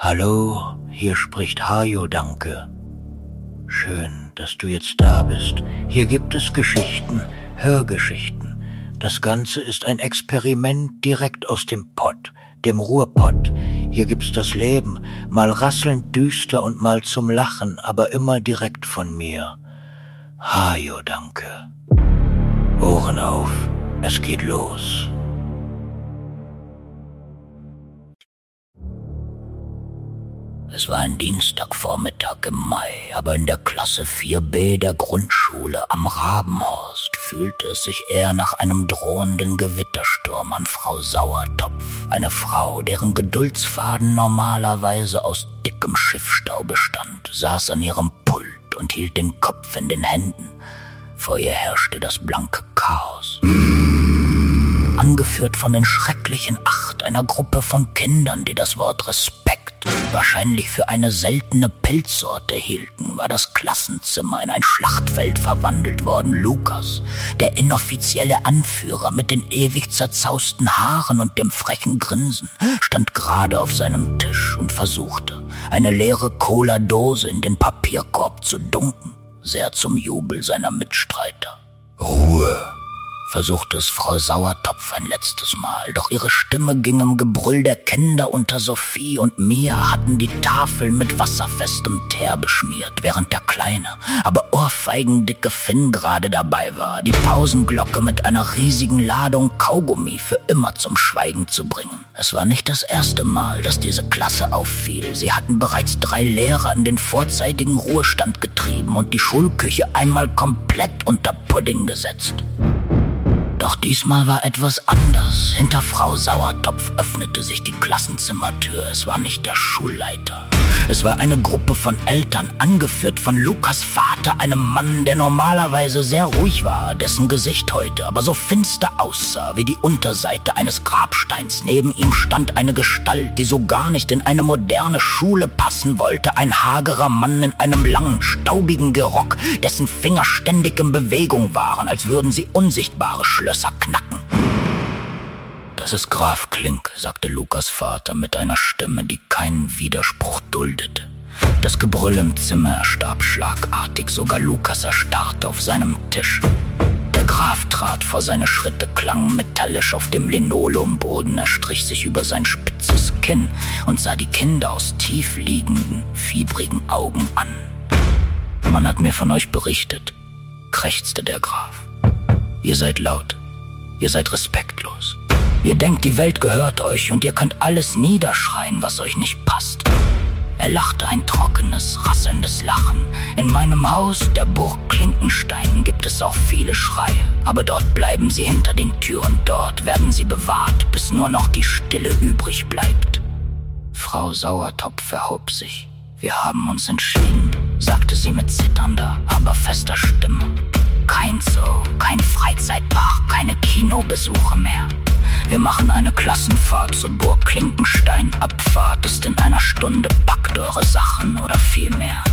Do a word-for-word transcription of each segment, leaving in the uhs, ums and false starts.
Hallo, hier spricht Hajo, danke. Schön, dass du jetzt da bist. Hier gibt es Geschichten, Hörgeschichten. Das Ganze ist ein Experiment direkt aus dem Pott, dem Ruhrpott. Hier gibt's das Leben, mal rasselnd düster und mal zum Lachen, aber immer direkt von mir. Hajo, danke. Ohren auf, es geht los. Es war ein Dienstagvormittag im Mai, aber in der Klasse vier b der Grundschule am Rabenhorst fühlte es sich eher nach einem drohenden Gewittersturm an Frau Sauertopf, eine Frau, deren Geduldsfaden normalerweise aus dickem Schiffstau bestand, saß an ihrem Pult und hielt den Kopf in den Händen. Vor ihr herrschte das blanke Chaos. Angeführt von den schrecklichen Acht einer Gruppe von Kindern, die das Wort Respekt wahrscheinlich für eine seltene Pilzsorte hielten, war das Klassenzimmer in ein Schlachtfeld verwandelt worden. Lukas, der inoffizielle Anführer mit den ewig zerzausten Haaren und dem frechen Grinsen, stand gerade auf seinem Tisch und versuchte, eine leere Cola-Dose in den Papierkorb zu dunken, sehr zum Jubel seiner Mitstreiter. Ruhe, versuchte es Frau Sauertopf ein letztes Mal, doch ihre Stimme ging im Gebrüll der Kinder unter Sophie und Mia hatten die Tafeln mit wasserfestem Teer beschmiert, während der kleine, aber ohrfeigendicke Finn gerade dabei war, die Pausenglocke mit einer riesigen Ladung Kaugummi für immer zum Schweigen zu bringen. Es war nicht das erste Mal, dass diese Klasse auffiel. Sie hatten bereits drei Lehrer in den vorzeitigen Ruhestand getrieben und die Schulküche einmal komplett unter Pudding gesetzt. Doch diesmal war etwas anders. Hinter Frau Sauertopf öffnete sich die Klassenzimmertür. Es war nicht der Schulleiter. Es war eine Gruppe von Eltern, angeführt von Lukas Vater, einem Mann, der normalerweise sehr ruhig war, dessen Gesicht heute aber so finster aussah wie die Unterseite eines Grabsteins. Neben ihm stand eine Gestalt, die so gar nicht in eine moderne Schule passen wollte. Ein hagerer Mann in einem langen, staubigen Gerock, dessen Finger ständig in Bewegung waren, als würden sie unsichtbare Schlösser knacken. »Das ist Graf Klink«, sagte Lukas Vater mit einer Stimme, die keinen Widerspruch duldete. Das Gebrüll im Zimmer erstarb schlagartig, sogar Lukas erstarrte auf seinem Tisch. Der Graf trat vor, seine Schritte klangen metallisch auf dem Linoleumboden, er strich sich über sein spitzes Kinn und sah die Kinder aus tief liegenden, fiebrigen Augen an. »Man hat mir von euch berichtet«, krächzte der Graf. »Ihr seid laut, ihr seid respektlos. Ihr denkt, die Welt gehört euch und ihr könnt alles niederschreien, was euch nicht passt.« Er lachte ein trockenes, rasselndes Lachen. »In meinem Haus, der Burg Klinkenstein, gibt es auch viele Schreie. Aber dort bleiben sie hinter den Türen. Dort werden sie bewahrt, bis nur noch die Stille übrig bleibt.« Frau Sauertopf erhob sich. »Wir haben uns entschieden«, sagte sie mit zitternder, aber fester Stimme. »Kein Zoo, kein Freizeitpark, keine Kinobesuche mehr. Wir machen eine Klassenfahrt zur Burg Klinkenstein. Abfahrt ist in einer Stunde. Packt eure Sachen oder viel mehr.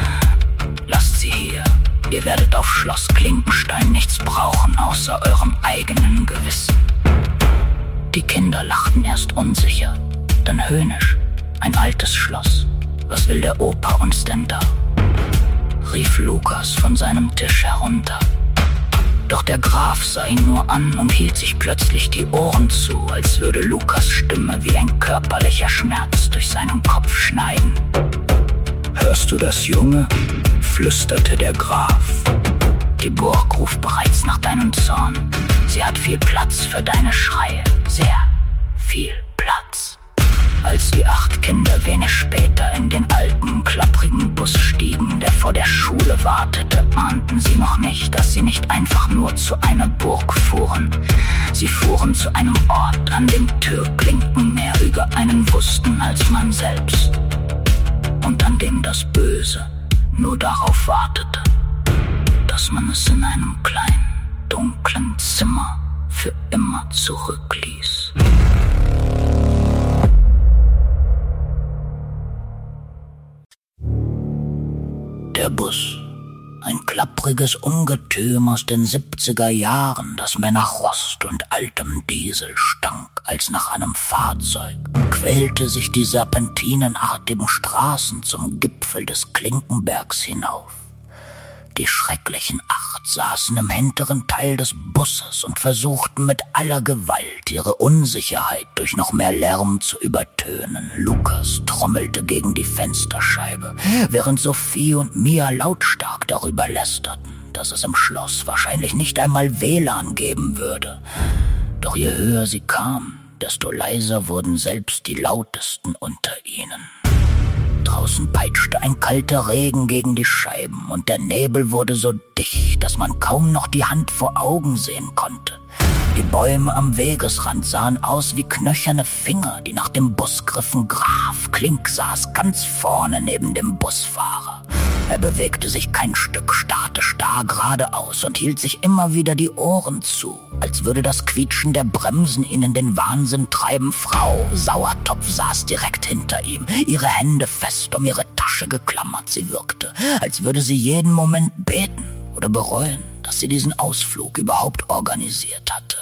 Lasst sie hier. Ihr werdet auf Schloss Klinkenstein nichts brauchen, außer eurem eigenen Gewissen.« Die Kinder lachten erst unsicher, dann höhnisch. Ein altes Schloss. Was will der Opa uns denn da? Rief Lukas von seinem Tisch herunter. Doch der Graf sah ihn nur an und hielt sich plötzlich die Ohren zu, als würde Lukas' Stimme wie ein körperlicher Schmerz durch seinen Kopf schneiden. »Hörst du das, Junge?«, flüsterte der Graf. »Die Burg ruft bereits nach deinem Zorn. Sie hat viel Platz für deine Schreie. Sehr viel Platz.« Als die acht Kinder wenig später in den alten, klapprigen Bus stiegen, der vor der Schule wartete, ahnten sie noch nicht, dass sie nicht einfach nur zu einer Burg fuhren. Sie fuhren zu einem Ort, an dem Türklinken mehr über einen wussten als man selbst. Und an dem das Böse nur darauf wartete, dass man es in einem kleinen, dunklen Zimmer für immer zurückließ. Der Bus. Ein klappriges Ungetüm aus den siebziger Jahren, das mehr nach Rost und altem Diesel stank als nach einem Fahrzeug. quälte sich die serpentinenartigen Straßen zum Gipfel des Klinkenbergs hinauf. Die schrecklichen Acht saßen im hinteren Teil des Busses und versuchten mit aller Gewalt, ihre Unsicherheit durch noch mehr Lärm zu übertönen. Lukas trommelte gegen die Fensterscheibe, während Sophie und Mia lautstark darüber lästerten, dass es im Schloss wahrscheinlich nicht einmal W L A N geben würde. Doch je höher sie kamen, desto leiser wurden selbst die Lautesten unter ihnen. Draußen peitschte ein kalter Regen gegen die Scheiben und der Nebel wurde so dicht, dass man kaum noch die Hand vor Augen sehen konnte. Die Bäume am Wegesrand sahen aus wie knöcherne Finger, die nach dem Bus griffen. Graf Klink saß ganz vorne neben dem Busfahrer. Er bewegte sich kein Stück, starrte starr geradeaus und hielt sich immer wieder die Ohren zu, als würde das Quietschen der Bremsen ihn in den Wahnsinn treiben. Frau Sauertopf saß direkt hinter ihm, ihre Hände fest um ihre Tasche geklammert. Sie wirkte, als würde sie jeden Moment beten oder bereuen, dass sie diesen Ausflug überhaupt organisiert hatte.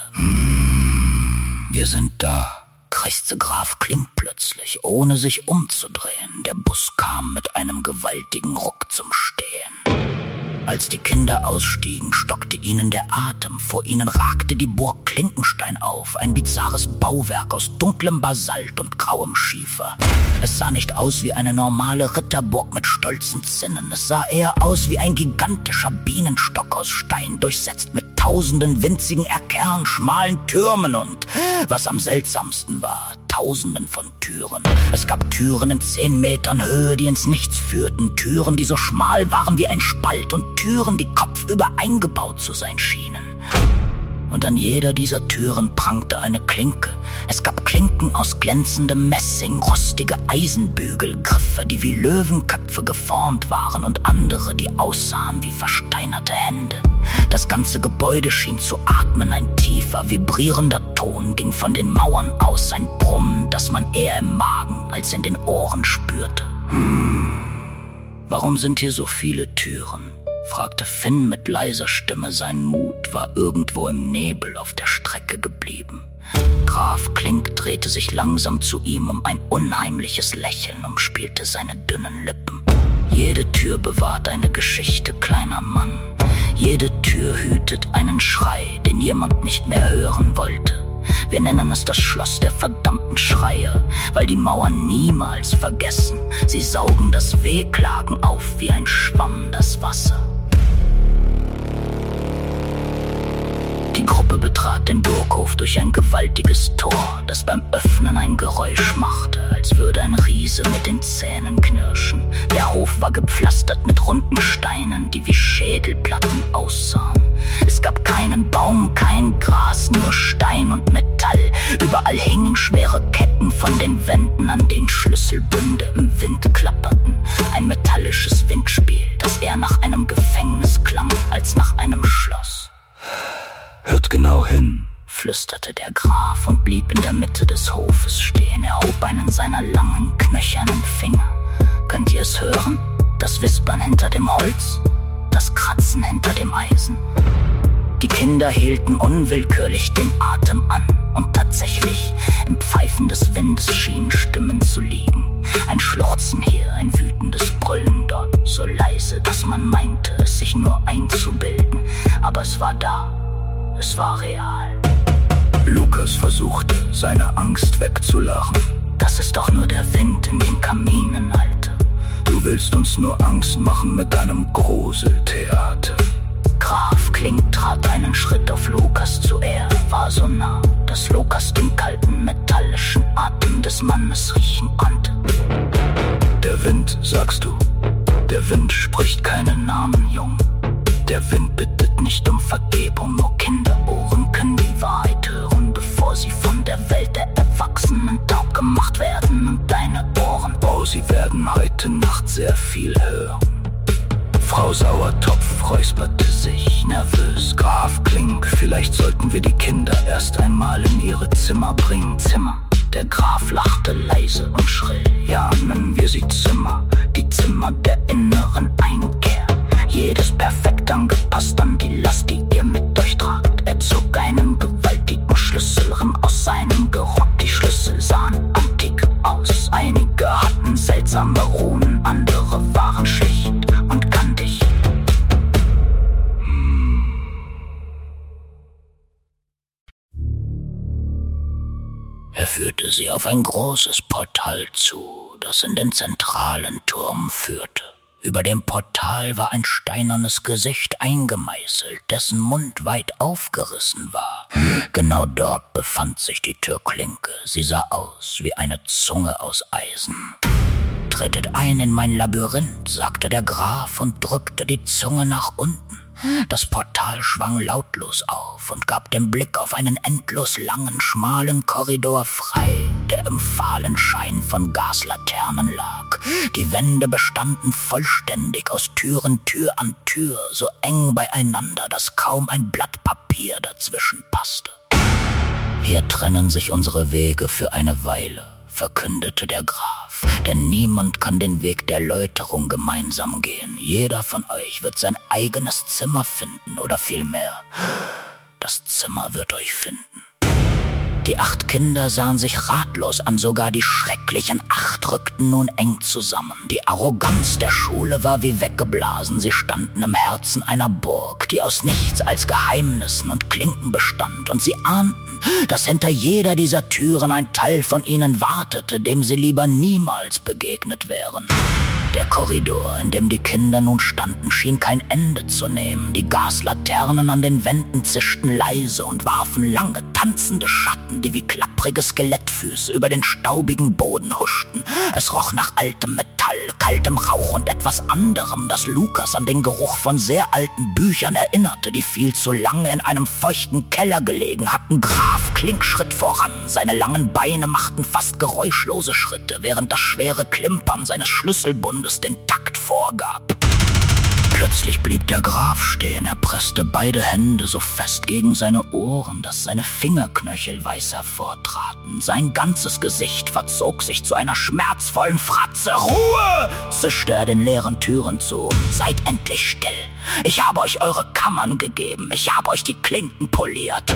Hm, wir sind da, krächzte Graf Klink plötzlich, ohne sich umzudrehen. Der Bus kam mit einem gewaltigen Ruck zum Stehen. Als die Kinder ausstiegen, stockte ihnen der Atem. Vor ihnen ragte die Burg Klinkenstein auf, ein bizarres Bauwerk aus dunklem Basalt und grauem Schiefer. Es sah nicht aus wie eine normale Ritterburg mit stolzen Zinnen. Es sah eher aus wie ein gigantischer Bienenstock aus Stein, durchsetzt mit tausenden winzigen Erkernen, schmalen Türmen und, was am seltsamsten war, tausenden von Türen. Es gab Türen in zehn Metern Höhe, die ins Nichts führten, Türen, die so schmal waren wie ein Spalt und Türen, die kopfüber eingebaut zu sein schienen. Und an jeder dieser Türen prangte eine Klinke. Es gab Klinken aus glänzendem Messing, rostige Eisenbügel, Griffe, die wie Löwenköpfe geformt waren und andere, die aussahen wie versteinerte Hände. Das ganze Gebäude schien zu atmen, ein tiefer, vibrierender Ton ging von den Mauern aus, ein Brummen, das man eher im Magen als in den Ohren spürte. Hm. Warum sind hier so viele Türen? Fragte Finn mit leiser Stimme. Sein Mut war irgendwo im Nebel auf der Strecke geblieben. Graf Klink drehte sich langsam zu ihm, um ein unheimliches Lächeln umspielte seine dünnen Lippen. Jede Tür bewahrt eine Geschichte, kleiner Mann. Jede Tür hütet einen Schrei, den jemand nicht mehr hören wollte. Wir nennen es das Schloss der verdammten Schreier, weil die Mauern niemals vergessen. Sie saugen das Wehklagen auf wie ein Schwamm das Wasser. Die Gruppe betrat den Burghof durch ein gewaltiges Tor, das beim Öffnen ein Geräusch machte, als würde ein Riese mit den Zähnen knirschen. Der Hof war gepflastert mit runden Steinen, die wie Schädelplatten aussahen. Es gab keinen Baum, kein Gras, nur Stein und Metall. Überall hingen schwere Ketten von den Wänden, an denen Schlüsselbünde im Wind klapperten. Ein metallisches Windspiel, das eher nach einem Gefängnis klang als nach einem Schloss. Hört genau hin, flüsterte der Graf und blieb in der Mitte des Hofes stehen. Er hob einen seiner langen, knöchernen Finger. Könnt ihr es hören? Das Wispern hinter dem Holz? Das Kratzen hinter dem Eisen? Die Kinder hielten unwillkürlich den Atem an. Und tatsächlich, im Pfeifen des Windes schienen Stimmen zu liegen. Ein Schluchzen hier, ein wütendes Brüllen dort. So leise, dass man meinte, es sich nur einzubilden. Aber es war da. Es war real. Lukas versuchte, seine Angst wegzulachen. Das ist doch nur der Wind in den Kaminen, Alter. Du willst uns nur Angst machen mit deinem Gruseltheater. Graf Klink trat einen Schritt auf Lukas zu. Er war so nah, dass Lukas den kalten, metallischen Atem des Mannes riechen konnte. Der Wind, sagst du? Der Wind spricht keinen Namen, Jung. Der Wind bittet nicht um Vergebung, nur Kinderohren können die Wahrheit hören, bevor sie von der Welt der Erwachsenen taub gemacht werden. Und deine Ohren, oh, sie werden heute Nacht sehr viel hören. Frau Sauertopf räusperte sich nervös. Graf Klink, vielleicht sollten wir die Kinder erst einmal in ihre Zimmer bringen. Zimmer? Der Graf lachte leise und schrill. Ja, nennen wir sie Zimmer, die Zimmer der inneren Einkehr. Jedes perfekt angepasst an die Last, die ihr mit euch tragt. Er zog einen gewaltigen Schlüsselring aus seinem Gerock. Die Schlüssel sahen antik einsame Runen, andere waren schlicht und kantig. Er führte sie auf ein großes Portal zu, das in den zentralen Turm führte. Über dem Portal war ein steinernes Gesicht eingemeißelt, dessen Mund weit aufgerissen war. Genau dort befand sich die Türklinke. Sie sah aus wie eine Zunge aus Eisen. »Tretet ein in mein Labyrinth«, sagte der Graf und drückte die Zunge nach unten. Das Portal schwang lautlos auf und gab den Blick auf einen endlos langen, schmalen Korridor frei, der im fahlen Schein von Gaslaternen lag. Die Wände bestanden vollständig aus Türen Tür an Tür, so eng beieinander, dass kaum ein Blatt Papier dazwischen passte. »Hier trennen sich unsere Wege für eine Weile«, verkündete der Graf, denn niemand kann den Weg der Läuterung gemeinsam gehen. Jeder von euch wird sein eigenes Zimmer finden, oder vielmehr, das Zimmer wird euch finden. Die acht Kinder sahen sich ratlos an, sogar die schrecklichen acht rückten nun eng zusammen. Die Arroganz der Schule war wie weggeblasen, sie standen im Herzen einer Burg, die aus nichts als Geheimnissen und Klinken bestand, und sie ahnten, dass hinter jeder dieser Türen ein Teil von ihnen wartete, dem sie lieber niemals begegnet wären. Der Korridor, in dem die Kinder nun standen, schien kein Ende zu nehmen. Die Gaslaternen an den Wänden zischten leise und warfen lange, tanzende Schatten, die wie klapprige Skelettfüße über den staubigen Boden huschten. Es roch nach altem Metall, kaltem Rauch und etwas anderem, das Lukas an den Geruch von sehr alten Büchern erinnerte, die viel zu lange in einem feuchten Keller gelegen hatten. Graf Klink schritt voran, seine langen Beine machten fast geräuschlose Schritte, während das schwere Klimpern seines Schlüsselbundes den Takt vorgab. Plötzlich blieb der Graf stehen, er presste beide Hände so fest gegen seine Ohren, dass seine Fingerknöchel weiß hervortraten. Sein ganzes Gesicht verzog sich zu einer schmerzvollen Fratze. »Ruhe!« zischte er den leeren Türen zu. »Seid endlich still! Ich habe euch eure Kammern gegeben, ich habe euch die Klinken poliert.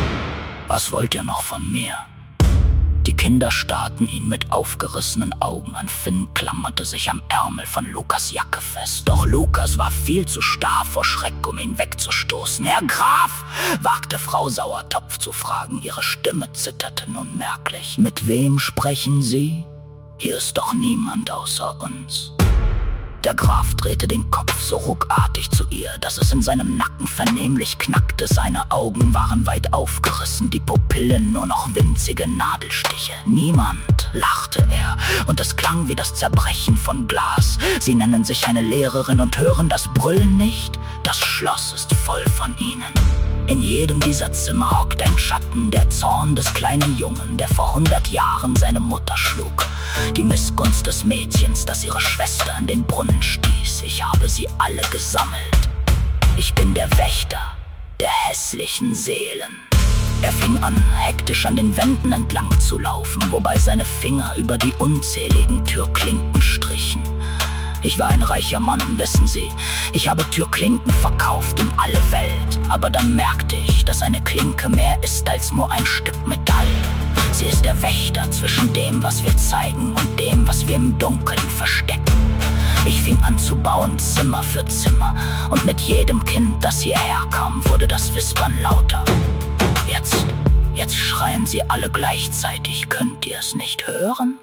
Was wollt ihr noch von mir?« Die Kinder starrten ihn mit aufgerissenen Augen an. Finn klammerte sich am Ärmel von Lukas' Jacke fest. Doch Lukas war viel zu starr vor Schreck, um ihn wegzustoßen. »Herr Graf«, wagte Frau Sauertopf zu fragen. Ihre Stimme zitterte nun merklich. »Mit wem sprechen Sie? Hier ist doch niemand außer uns.« Der Graf drehte den Kopf so ruckartig zu ihr, dass es in seinem Nacken vernehmlich knackte. Seine Augen waren weit aufgerissen, die Pupillen nur noch winzige Nadelstiche. »Niemand«, lachte er, und es klang wie das Zerbrechen von Glas. »Sie nennen sich eine Lehrerin und hören das Brüllen nicht? Das Schloss ist voll von ihnen. In jedem dieser Zimmer hockt ein Schatten, der Zorn des kleinen Jungen, der vor hundert Jahren seine Mutter schlug. Die Missgunst des Mädchens, das ihre Schwester in den Brunnen stieß. Ich habe sie alle gesammelt. Ich bin der Wächter der hässlichen Seelen.« Er fing an, hektisch an den Wänden entlang zu laufen, wobei seine Finger über die unzähligen Türklinken strichen. »Ich war ein reicher Mann, wissen Sie. Ich habe Türklinken verkauft in alle Welt. Aber dann merkte ich, dass eine Klinke mehr ist als nur ein Stück Metall. Sie ist der Wächter zwischen dem, was wir zeigen, und dem, was wir im Dunkeln verstecken. Ich fing an zu bauen, Zimmer für Zimmer, und mit jedem Kind, das hierher kam, wurde das Wispern lauter. Jetzt, jetzt schreien sie alle gleichzeitig. Könnt ihr es nicht hören?«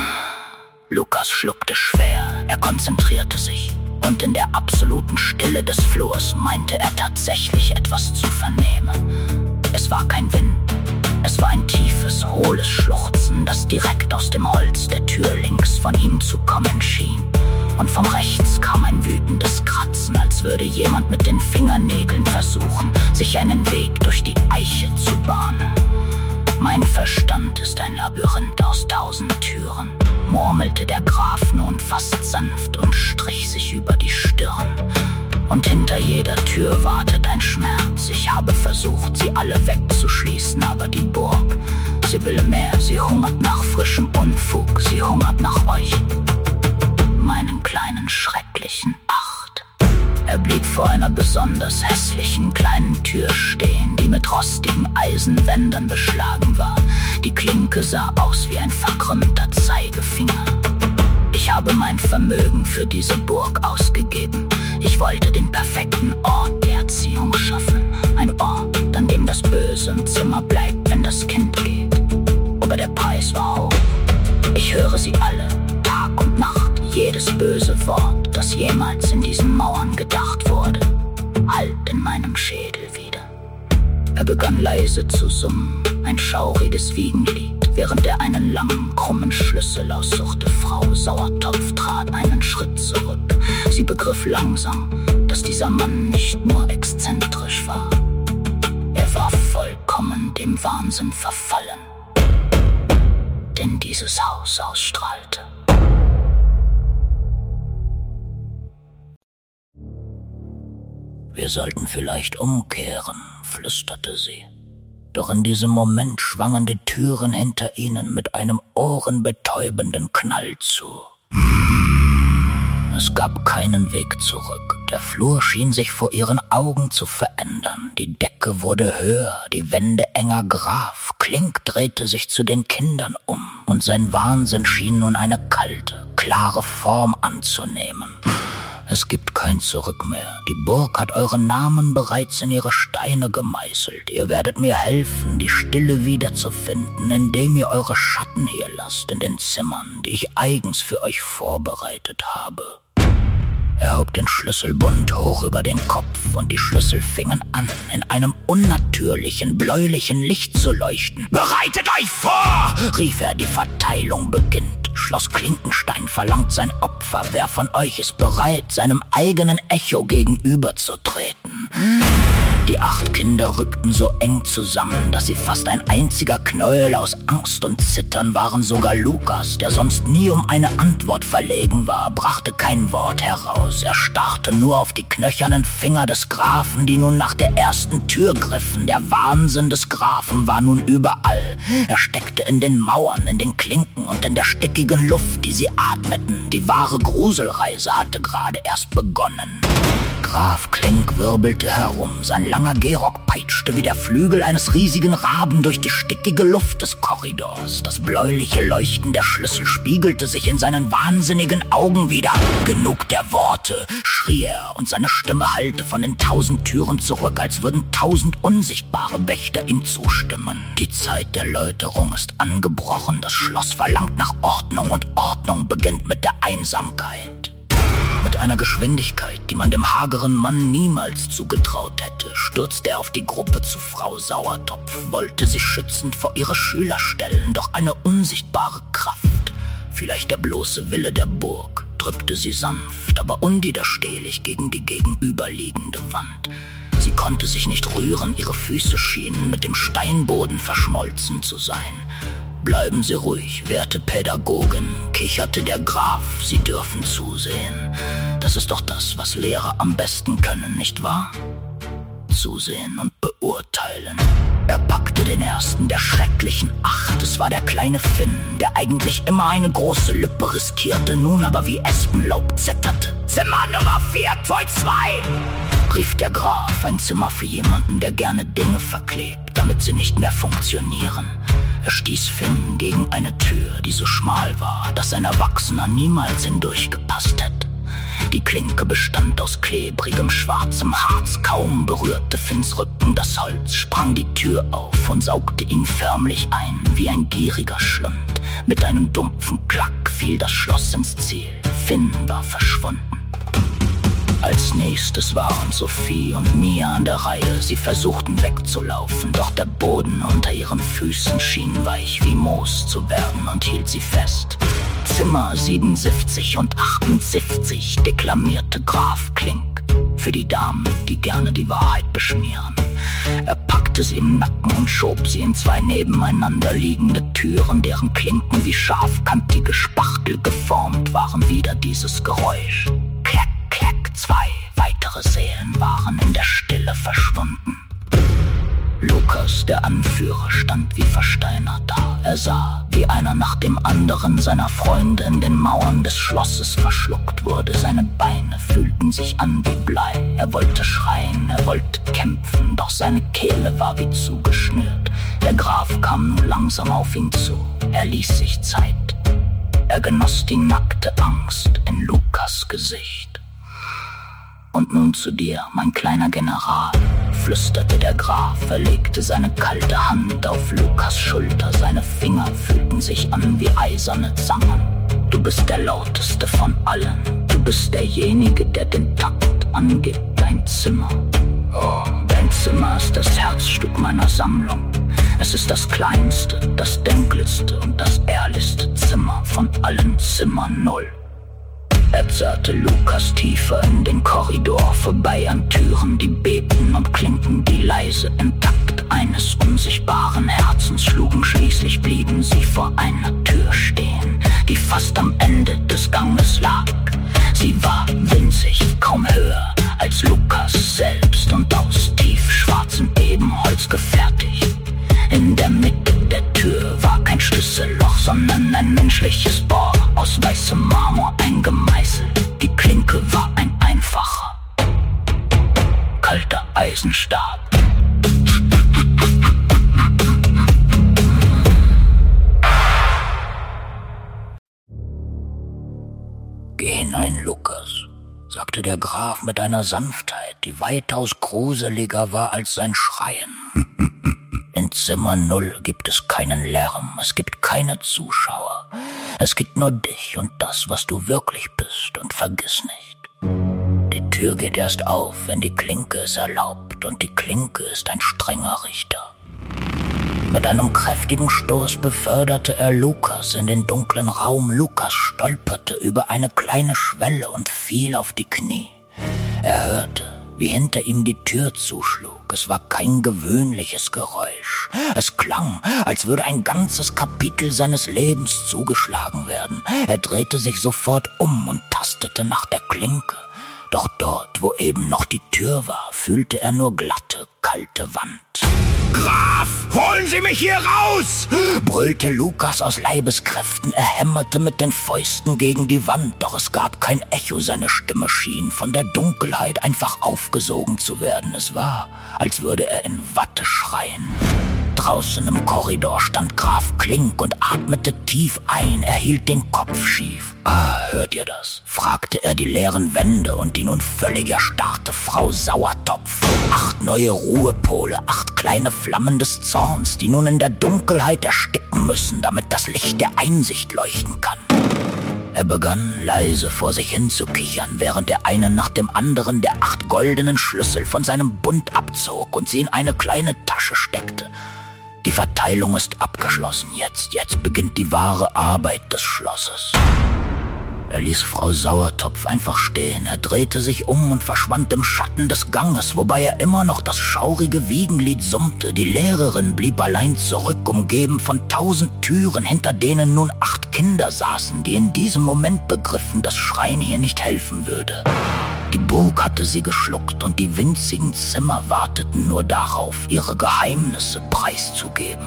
Lukas schluckte schwer, er konzentrierte sich, und in der absoluten Stille des Flurs meinte er tatsächlich etwas zu vernehmen. Es war kein Wind, es war ein tiefes, hohles Schluchzen, das direkt aus dem Holz der Tür links von ihm zu kommen schien. Und von rechts kam ein wütendes Kratzen, als würde jemand mit den Fingernägeln versuchen, sich einen Weg durch die Eiche zu bahnen. »Mein Verstand ist ein Labyrinth aus tausend Türen«, murmelte der Graf nun fast sanft und strich sich über die Stirn. »Und hinter jeder Tür wartet ein Schmerz. Ich habe versucht, sie alle wegzuschließen, aber die Burg, sie will mehr. Sie hungert nach frischem Unfug, sie hungert nach euch, meinen kleinen schrecklichen Acht.« Er blieb vor einer besonders hässlichen kleinen Tür stehen, die mit rostigen Eisenwänden beschlagen war. Die Klinke sah aus wie ein verkrümmter Zeigefinger. Ich habe mein Vermögen für diese Burg ausgegeben. Ich wollte den perfekten Ort der Erziehung schaffen. Ein Ort, an dem das Böse im Zimmer bleibt, wenn das Kind geht. Aber der Preis war hoch. Ich höre sie alle, Tag und Nacht, jedes böse Wort, das jemals in diesen Mauern gedacht wurde, hallt in meinem Schädel wieder. Er begann leise zu summen, ein schauriges Wiegenlied, während er einen langen, krummen Schlüssel aussuchte. Frau Sauertopf trat einen Schritt zurück. Sie begriff langsam, dass dieser Mann nicht nur exzentrisch war. Er war vollkommen dem Wahnsinn verfallen, den dieses Haus ausstrahlte. Wir sollten vielleicht umkehren, flüsterte sie. Doch in diesem Moment schwangen die Türen hinter ihnen mit einem ohrenbetäubenden Knall zu. Es gab keinen Weg zurück. Der Flur schien sich vor ihren Augen zu verändern. Die Decke wurde höher, die Wände enger. Graf Klink drehte sich zu den Kindern um, und sein Wahnsinn schien nun eine kalte, klare Form anzunehmen. Es gibt kein Zurück mehr. Die Burg hat euren Namen bereits in ihre Steine gemeißelt. Ihr werdet mir helfen, die Stille wiederzufinden, indem ihr eure Schatten hier lasst in den Zimmern, die ich eigens für euch vorbereitet habe. Er hob den Schlüsselbund hoch über den Kopf, und die Schlüssel fingen an, in einem unnatürlichen, bläulichen Licht zu leuchten. »Bereitet euch vor!« rief er, »die Verteilung beginnt. Schloss Klinkenstein verlangt sein Opfer. Wer von euch ist bereit, seinem eigenen Echo gegenüberzutreten?« Die acht Kinder rückten so eng zusammen, dass sie fast ein einziger Knäuel aus Angst und Zittern waren. Sogar Lukas, der sonst nie um eine Antwort verlegen war, brachte kein Wort heraus. Er starrte nur auf die knöchernen Finger des Grafen, die nun nach der ersten Tür griffen. Der Wahnsinn des Grafen war nun überall. Er steckte in den Mauern, in den Klinken und in der stickigen Luft, die sie atmeten. Die wahre Gruselreise hatte gerade erst begonnen. Graf Klink wirbelte herum, sein langer Gehrock peitschte wie der Flügel eines riesigen Raben durch die stickige Luft des Korridors. Das bläuliche Leuchten der Schlüssel spiegelte sich in seinen wahnsinnigen Augen wieder. »Genug der Worte«, schrie er, und seine Stimme hallte von den tausend Türen zurück, als würden tausend unsichtbare Wächter ihm zustimmen. Die Zeit der Läuterung ist angebrochen, das Schloss verlangt nach Ordnung, und Ordnung beginnt mit der Einsamkeit. Mit einer Geschwindigkeit, die man dem hageren Mann niemals zugetraut hätte, stürzte er auf die Gruppe zu Frau Sauertopf, wollte sich schützend vor ihre Schüler stellen, doch eine unsichtbare Kraft, vielleicht der bloße Wille der Burg, drückte sie sanft, aber unwiderstehlich gegen die gegenüberliegende Wand. Sie konnte sich nicht rühren, ihre Füße schienen mit dem Steinboden verschmolzen zu sein. »Bleiben Sie ruhig, werte Pädagogin«, kicherte der Graf, »Sie dürfen zusehen. Das ist doch das, was Lehrer am besten können, nicht wahr? Zusehen und beurteilen.« Er packte den ersten der schrecklichen acht. Es war der kleine Finn, der eigentlich immer eine große Lippe riskierte, nun aber wie Espenlaub zitterte. »Zimmer Nummer vier, zwei zwei«, rief der Graf, ein Zimmer für jemanden, der gerne Dinge verklebt, damit sie nicht mehr funktionieren. Er stieß Finn gegen eine Tür, die so schmal war, dass ein Erwachsener niemals hindurchgepasst hätte. Die Klinke bestand aus klebrigem, schwarzem Harz. Kaum berührte Finns Rücken das Holz, sprang die Tür auf und saugte ihn förmlich ein, wie ein gieriger Schlund. Mit einem dumpfen Klack fiel das Schloss ins Ziel. Finn war verschwunden. Als nächstes waren Sophie und Mia an der Reihe. Sie versuchten wegzulaufen, doch der Boden unter ihren Füßen schien weich wie Moos zu werden und hielt sie fest. »Zimmer siebenundsiebzig und achtundsiebzig«, deklamierte Graf Klink, für die Damen, die gerne die Wahrheit beschmieren. Er packte sie im Nacken und schob sie in zwei nebeneinander liegende Türen, deren Klinken wie scharfkantige Spachtel geformt waren. Wieder dieses Geräusch. Klack, klack. Zwei weitere Seelen waren in der Stille verschwunden. Lukas, der Anführer, stand wie versteinert da. Er sah, wie einer nach dem anderen seiner Freunde in den Mauern des Schlosses verschluckt wurde. Seine Beine fühlten sich an wie Blei. Er wollte schreien, er wollte kämpfen, doch seine Kehle war wie zugeschnürt. Der Graf kam nun langsam auf ihn zu. Er ließ sich Zeit. Er genoss die nackte Angst in Lukas Gesicht. »Und nun zu dir, mein kleiner General«, flüsterte der Graf. Er legte seine kalte Hand auf Lukas Schulter. Seine Finger fühlten sich an wie eiserne Zangen. »Du bist der lauteste von allen. Du bist derjenige, der den Takt angibt. Dein Zimmer, oh, dein Zimmer ist das Herzstück meiner Sammlung. Es ist das kleinste, das dunkelste und das ehrlichste Zimmer von allen Zimmern null.« Er zerrte Lukas tiefer in den Korridor, vorbei an Türen, die bebten und Klinken, die leise im Takt eines unsichtbaren Herzens schlugen. Schließlich blieben sie vor einer Tür stehen, die fast am Ende des Ganges lag. Sie war winzig, kaum höher als Lukas selbst und aus tiefschwarzem Ebenholz gefertigt. In der Mitte der Tür war kein Schlüsselloch, sondern ein menschliches Bohr, aus weißem Marmor eingemeißelt. Die Klinke war ein einfacher, kalter Eisenstab. »Geh hinein, Lukas«, sagte der Graf mit einer Sanftheit, die weitaus gruseliger war als sein Schreien. »In Zimmer null gibt es keinen Lärm, es gibt keine Zuschauer. Es gibt nur dich und das, was du wirklich bist, und vergiss nicht. Die Tür geht erst auf, wenn die Klinke es erlaubt, und die Klinke ist ein strenger Richter.« Mit einem kräftigen Stoß beförderte er Lukas in den dunklen Raum. Lukas stolperte über eine kleine Schwelle und fiel auf die Knie. Er hörte, wie hinter ihm die Tür zuschlug. Es war kein gewöhnliches Geräusch. Es klang, als würde ein ganzes Kapitel seines Lebens zugeschlagen werden. Er drehte sich sofort um und tastete nach der Klinke. Doch dort, wo eben noch die Tür war, fühlte er nur glatte, kalte Wand. »Graf, holen Sie mich hier raus!« brüllte Lukas aus Leibeskräften. Er hämmerte mit den Fäusten gegen die Wand, doch es gab kein Echo. Seine Stimme schien von der Dunkelheit einfach aufgesogen zu werden. Es war, als würde er in Watte schreien. Draußen im Korridor stand Graf Klink und atmete tief ein. Er hielt den Kopf schief. »Ah, hört ihr das?« fragte er die leeren Wände und die nun völlig erstarrte Frau Sauertopf. Acht neue Ruhepole, acht kleine Flammen des Zorns, die nun in der Dunkelheit ersticken müssen, damit das Licht der Einsicht leuchten kann. Er begann leise vor sich hin zu kichern, während er einen nach dem anderen der acht goldenen Schlüssel von seinem Bund abzog und sie in eine kleine Tasche steckte. Die Verteilung ist abgeschlossen. Jetzt, jetzt beginnt die wahre Arbeit des Schlosses. Er ließ Frau Sauertopf einfach stehen. Er drehte sich um und verschwand im Schatten des Ganges, wobei er immer noch das schaurige Wiegenlied summte. Die Lehrerin blieb allein zurück, umgeben von tausend Türen, hinter denen nun acht Kinder saßen, die in diesem Moment begriffen, dass Schreien hier nicht helfen würde. Die Burg hatte sie geschluckt und die winzigen Zimmer warteten nur darauf, ihre Geheimnisse preiszugeben.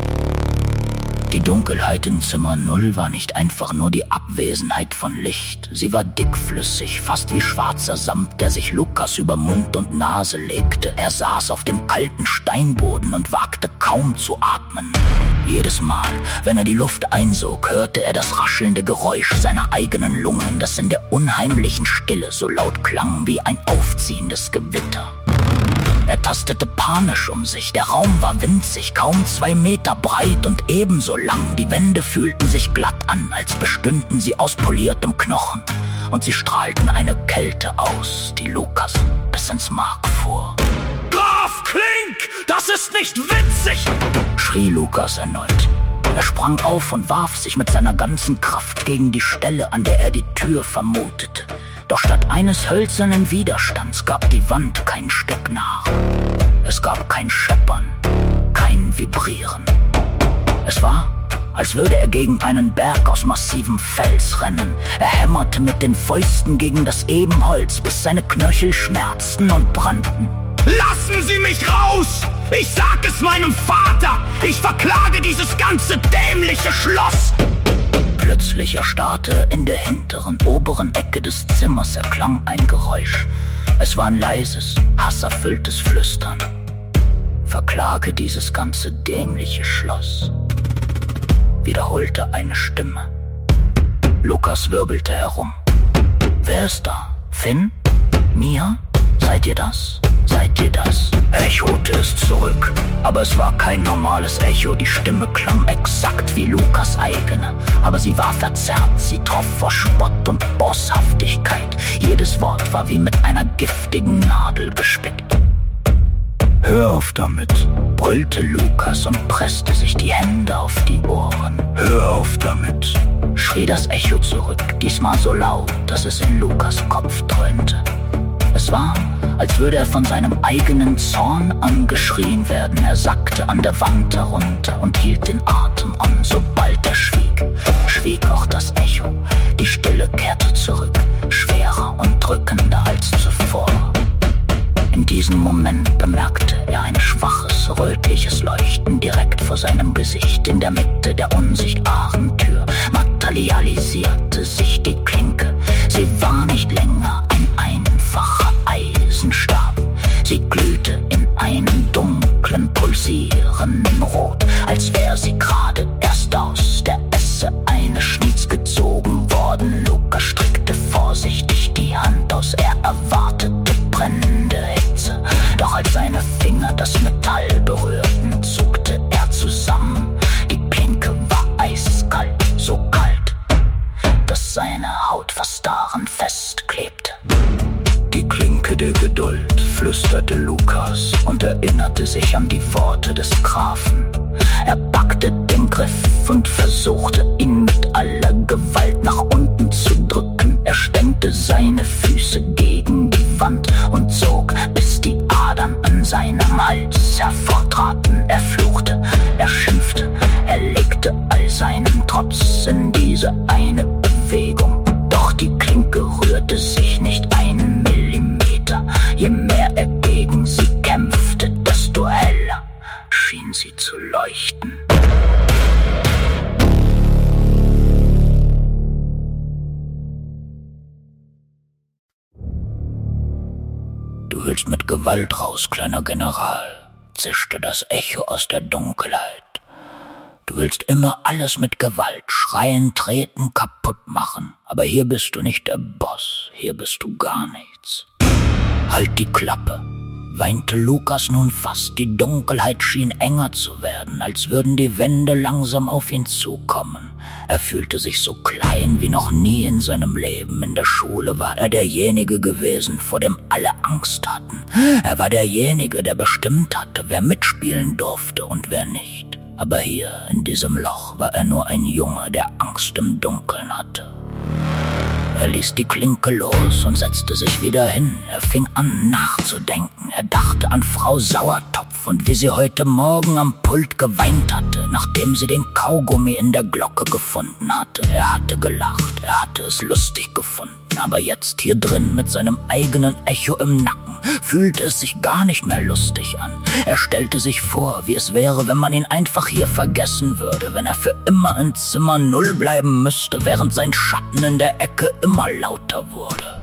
Die Dunkelheit in Zimmer null war nicht einfach nur die Abwesenheit von Licht. Sie war dickflüssig, fast wie schwarzer Samt, der sich Lukas über Mund und Nase legte. Er saß auf dem kalten Steinboden und wagte kaum zu atmen. Jedes Mal, wenn er die Luft einsog, hörte er das raschelnde Geräusch seiner eigenen Lungen, das in der unheimlichen Stille so laut klang wie ein aufziehendes Gewitter. Er tastete panisch um sich. Der Raum war winzig, kaum zwei Meter breit und ebenso lang. Die Wände fühlten sich glatt an, als bestünden sie aus poliertem Knochen. Und sie strahlten eine Kälte aus, die Lukas bis ins Mark fuhr. »Graf Klink, das ist nicht witzig!« schrie Lukas erneut. Er sprang auf und warf sich mit seiner ganzen Kraft gegen die Stelle, an der er die Tür vermutete. Doch statt eines hölzernen Widerstands gab die Wand kein Stück nach. Es gab kein Scheppern, kein Vibrieren. Es war, als würde er gegen einen Berg aus massivem Fels rennen. Er hämmerte mit den Fäusten gegen das Ebenholz, bis seine Knöchel schmerzten und brannten. »Lassen Sie mich raus! Ich sag es meinem Vater! Ich verklage dieses ganze dämliche Schloss!« Plötzlich erstarrte in der hinteren, oberen Ecke des Zimmers erklang ein Geräusch. Es war ein leises, hasserfülltes Flüstern. »Verklage dieses ganze dämliche Schloss«, wiederholte eine Stimme. Lukas wirbelte herum. Wer ist da? Finn? Mia? Seid ihr das? Seid ihr das? Echote es zurück, aber es war kein normales Echo. Die Stimme klang exakt wie Lukas' eigene, aber sie war verzerrt. Sie troff vor Spott und Bosshaftigkeit. Jedes Wort war wie mit einer giftigen Nadel gespickt. Hör auf damit, brüllte Lukas und presste sich die Hände auf die Ohren. Hör auf damit, schrie das Echo zurück, diesmal so laut, dass es in Lukas' Kopf dröhnte. Es war, als würde er von seinem eigenen Zorn angeschrien werden. Er sackte an der Wand herunter und hielt den Atem an. Sobald er schwieg, schwieg auch das Echo. Die Stille kehrte zurück, schwerer und drückender als zuvor. In diesem Moment bemerkte er ein schwaches, rötliches Leuchten direkt vor seinem Gesicht. In der Mitte der unsichtbaren Tür materialisierte sich die Klinke. Sie war nicht länger ein einfacher Eisenstab. Sie glühte in einem dunklen, pulsierenden Rot, als wäre sie gerade erst aus der Esse eines Schnieds gezogen worden. Lukas streckte vorsichtig die Hand aus, er erwartete brennende Hitze. Doch als seine Finger das Metall berührten, zuckte er zusammen. Die Klinke war eiskalt, so kalt, dass seine Haut fast daran festklebte. Die Klinke der Geduld, flüsterte Lukas und erinnerte sich an die Worte des Grafen. Er packte den Griff und versuchte, ihn mit aller Gewalt nach unten zu drücken. Er stemmte seine Füße gegen die Wand und zog, bis die Adern an seinem Hals hervortraten. Er fluchte, er schimpfte, er legte all seinen Trotz in diese eine Bewegung. Doch die Klinke rührte sich nicht einen Millimeter. Je mehr er gegen sie kämpfte, desto heller schien sie zu leuchten. Du willst mit Gewalt raus, kleiner General, zischte das Echo aus der Dunkelheit. Du willst immer alles mit Gewalt, schreien, treten, kaputt machen. Aber hier bist du nicht der Boss, hier bist du gar nichts. Halt die Klappe, weinte Lukas nun fast. Die Dunkelheit schien enger zu werden, als würden die Wände langsam auf ihn zukommen. Er fühlte sich so klein wie noch nie in seinem Leben. In der Schule war er derjenige gewesen, vor dem alle Angst hatten. Er war derjenige, der bestimmt hatte, wer mitspielen durfte und wer nicht. Aber hier, in diesem Loch, war er nur ein Junge, der Angst im Dunkeln hatte. Er ließ die Klinke los und setzte sich wieder hin. Er fing an, nachzudenken. Er dachte an Frau Sauertopf und wie sie heute Morgen am Pult geweint hatte, nachdem sie den Kaugummi in der Glocke gefunden hatte. Er hatte gelacht, er hatte es lustig gefunden. Aber jetzt hier drin mit seinem eigenen Echo im Nacken fühlte es sich gar nicht mehr lustig an. Er stellte sich vor, wie es wäre, wenn man ihn einfach hier vergessen würde, wenn er für immer in Zimmer Null bleiben müsste, während sein Schatten in der Ecke immer lauter wurde.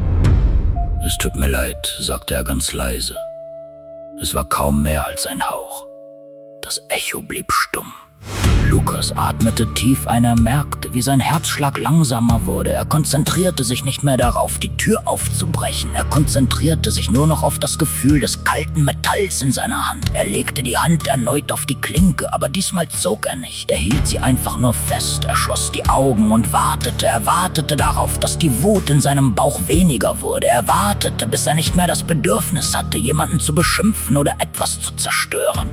Es tut mir leid, sagte er ganz leise. Es war kaum mehr als ein Hauch. Das Echo blieb stumm. Lukas atmete tief ein, er merkte, wie sein Herzschlag langsamer wurde. Er konzentrierte sich nicht mehr darauf, die Tür aufzubrechen. Er konzentrierte sich nur noch auf das Gefühl des kalten Metalls in seiner Hand. Er legte die Hand erneut auf die Klinke, aber diesmal zog er nicht. Er hielt sie einfach nur fest. Er schloss die Augen und wartete. Er wartete darauf, dass die Wut in seinem Bauch weniger wurde. Er wartete, bis er nicht mehr das Bedürfnis hatte, jemanden zu beschimpfen oder etwas zu zerstören.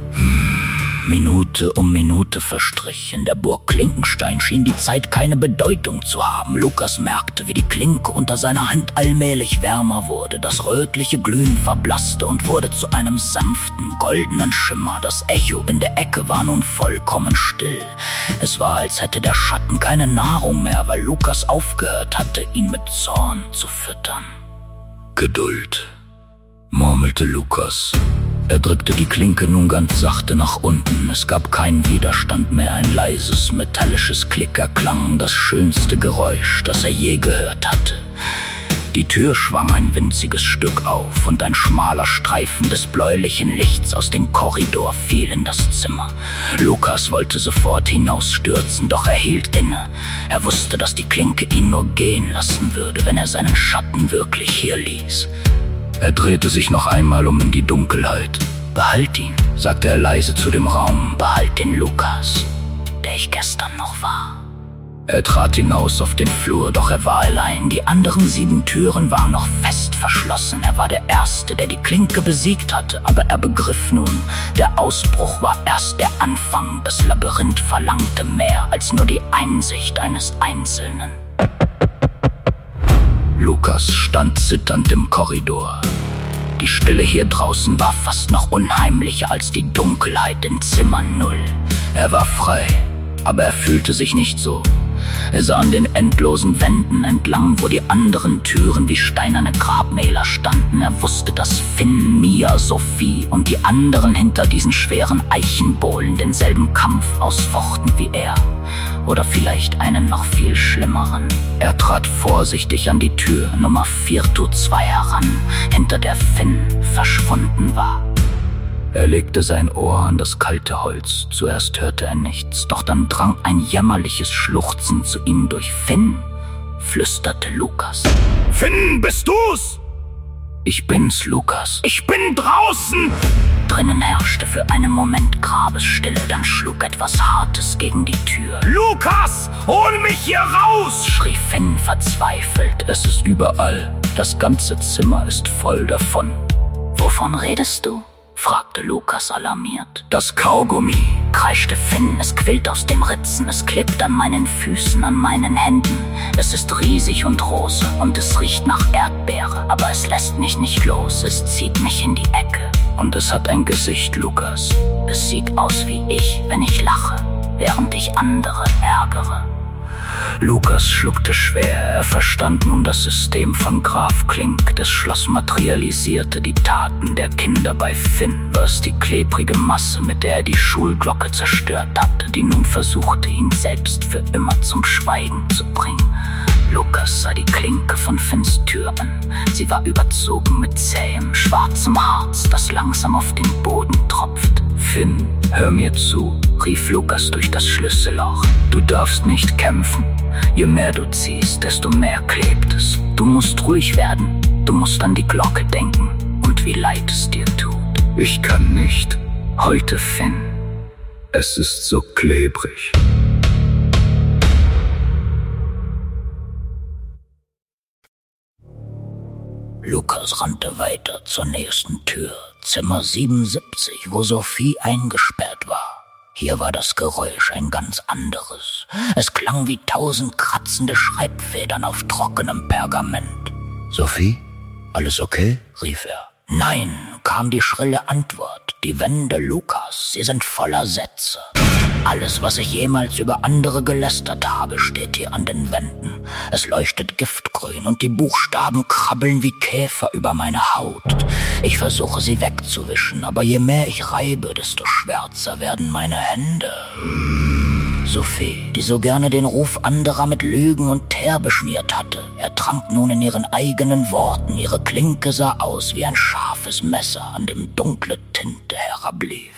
Minute um Minute verstrich. In der Burg Klinkenstein schien die Zeit keine Bedeutung zu haben. Lukas merkte, wie die Klinke unter seiner Hand allmählich wärmer wurde. Das rötliche Glühen verblasste und wurde zu einem sanften, goldenen Schimmer. Das Echo in der Ecke war nun vollkommen still. Es war, als hätte der Schatten keine Nahrung mehr, weil Lukas aufgehört hatte, ihn mit Zorn zu füttern. Geduld, murmelte Lukas. Er drückte die Klinke nun ganz sachte nach unten. Es gab keinen Widerstand mehr. Ein leises, metallisches Klick erklang, das schönste Geräusch, das er je gehört hatte. Die Tür schwang ein winziges Stück auf und ein schmaler Streifen des bläulichen Lichts aus dem Korridor fiel in das Zimmer. Lukas wollte sofort hinausstürzen, doch er hielt inne. Er wusste, dass die Klinke ihn nur gehen lassen würde, wenn er seinen Schatten wirklich hier ließ. Er drehte sich noch einmal um in die Dunkelheit. »Behalt ihn«, sagte er leise zu dem Raum. »Behalt den Lukas, der ich gestern noch war.« Er trat hinaus auf den Flur, doch er war allein. Die anderen sieben Türen waren noch fest verschlossen. Er war der Erste, der die Klinke besiegt hatte, aber er begriff nun, der Ausbruch war erst der Anfang. Das Labyrinth verlangte mehr als nur die Einsicht eines Einzelnen. Lukas stand zitternd im Korridor. Die Stille hier draußen war fast noch unheimlicher als die Dunkelheit in Zimmer null. Er war frei, aber er fühlte sich nicht so. Er sah an den endlosen Wänden entlang, wo die anderen Türen wie steinerne Grabmäler standen. Er wusste, dass Finn, Mia, Sophie und die anderen hinter diesen schweren Eichenbohlen denselben Kampf ausfochten wie er. Oder vielleicht einen noch viel schlimmeren. Er trat vorsichtig an die Tür Nummer vier zwei zwei heran, hinter der Finn verschwunden war. Er legte sein Ohr an das kalte Holz. Zuerst hörte er nichts, doch dann drang ein jämmerliches Schluchzen zu ihm durch. »Finn«, flüsterte Lukas. »Finn, bist du's?« »Ich bin's, Lukas.« »Ich bin draußen!« Drinnen herrschte für einen Moment Grabesstille, dann schlug etwas Hartes gegen die Tür. »Lukas, hol mich hier raus!« schrie Finn verzweifelt. »Es ist überall. Das ganze Zimmer ist voll davon.« »Wovon redest du?« fragte Lukas alarmiert. »Das Kaugummi«, kreischte Finn. »Es quillt aus den Ritzen, es klebt an meinen Füßen, an meinen Händen. Es ist riesig und rosa und es riecht nach Erdbeere, aber es lässt mich nicht los, es zieht mich in die Ecke. Und es hat ein Gesicht, Lukas. Es sieht aus wie ich, wenn ich lache, während ich andere ärgere.« Lukas schluckte schwer. Er verstand nun das System von Graf Klink. Das Schloss materialisierte die Taten der Kinder bei Finn, was die klebrige Masse, mit der er die Schulglocke zerstört hatte, die nun versuchte, ihn selbst für immer zum Schweigen zu bringen. Lukas sah die Klinke von Finns Tür an. Sie war überzogen mit zähem, schwarzem Harz, das langsam auf den Boden tropft. »Finn, hör mir zu«, rief Lukas durch das Schlüsselloch. »Du darfst nicht kämpfen. Je mehr du ziehst, desto mehr klebt es. Du musst ruhig werden. Du musst an die Glocke denken und wie leid es dir tut.« »Ich kann nicht. Heute, Finn. Es ist so klebrig.« Lukas rannte weiter zur nächsten Tür, Zimmer siebenundsiebzig, wo Sophie eingesperrt war. Hier war das Geräusch ein ganz anderes. Es klang wie tausend kratzende Schreibfedern auf trockenem Pergament. »Sophie, alles okay?« rief er. »Nein«, kam die schrille Antwort. »Die Wände, Lukas, sie sind voller Sätze. Alles, was ich jemals über andere gelästert habe, steht hier an den Wänden. Es leuchtet giftgrün und die Buchstaben krabbeln wie Käfer über meine Haut. Ich versuche sie wegzuwischen, aber je mehr ich reibe, desto schwärzer werden meine Hände.« Sophie, die so gerne den Ruf anderer mit Lügen und Teer beschmiert hatte, ertrank nun in ihren eigenen Worten. Ihre Klinke sah aus wie ein scharfes Messer, an dem dunkle Tinte herablief.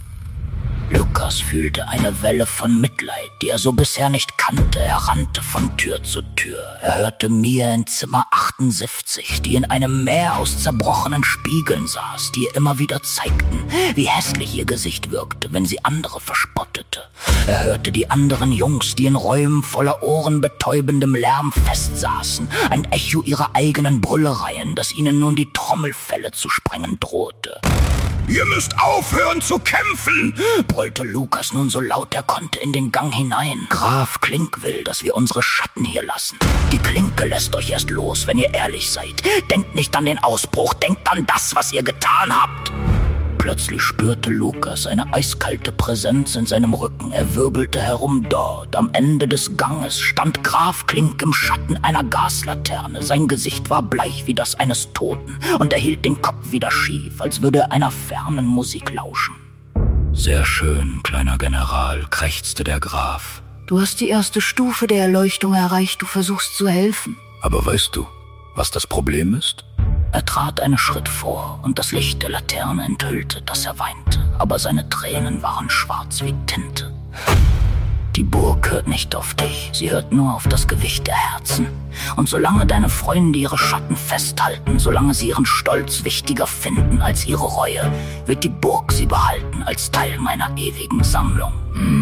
Lukas fühlte eine Welle von Mitleid, die er so bisher nicht kannte. Er rannte von Tür zu Tür. Er hörte Mia in Zimmer achtundsiebzig, die in einem Meer aus zerbrochenen Spiegeln saß, die ihr immer wieder zeigten, wie hässlich ihr Gesicht wirkte, wenn sie andere verspottete. Er hörte die anderen Jungs, die in Räumen voller ohrenbetäubendem Lärm festsaßen, ein Echo ihrer eigenen Brüllereien, das ihnen nun die Trommelfelle zu sprengen drohte. »Ihr müsst aufhören zu kämpfen«, brüllte Lukas nun so laut er konnte in den Gang hinein. »Graf Klink will, dass wir unsere Schatten hier lassen. Die Klinke lässt euch erst los, wenn ihr ehrlich seid. Denkt nicht an den Ausbruch, denkt an das, was ihr getan habt.« Plötzlich spürte Lukas eine eiskalte Präsenz in seinem Rücken. Er wirbelte herum. Dort, am Ende des Ganges, stand Graf Klink im Schatten einer Gaslaterne. Sein Gesicht war bleich wie das eines Toten und er hielt den Kopf wieder schief, als würde er einer fernen Musik lauschen. »Sehr schön, kleiner General«, krächzte der Graf. »Du hast die erste Stufe der Erleuchtung erreicht, du versuchst zu helfen.« »Aber weißt du, was das Problem ist? Er trat einen Schritt vor und das Licht der Laterne enthüllte, dass er weinte, aber seine Tränen waren schwarz wie Tinte. Die Burg hört nicht auf dich, sie hört nur auf das Gewicht der Herzen. Und solange deine Freunde ihre Schatten festhalten, solange sie ihren Stolz wichtiger finden als ihre Reue, wird die Burg sie behalten als Teil meiner ewigen Sammlung.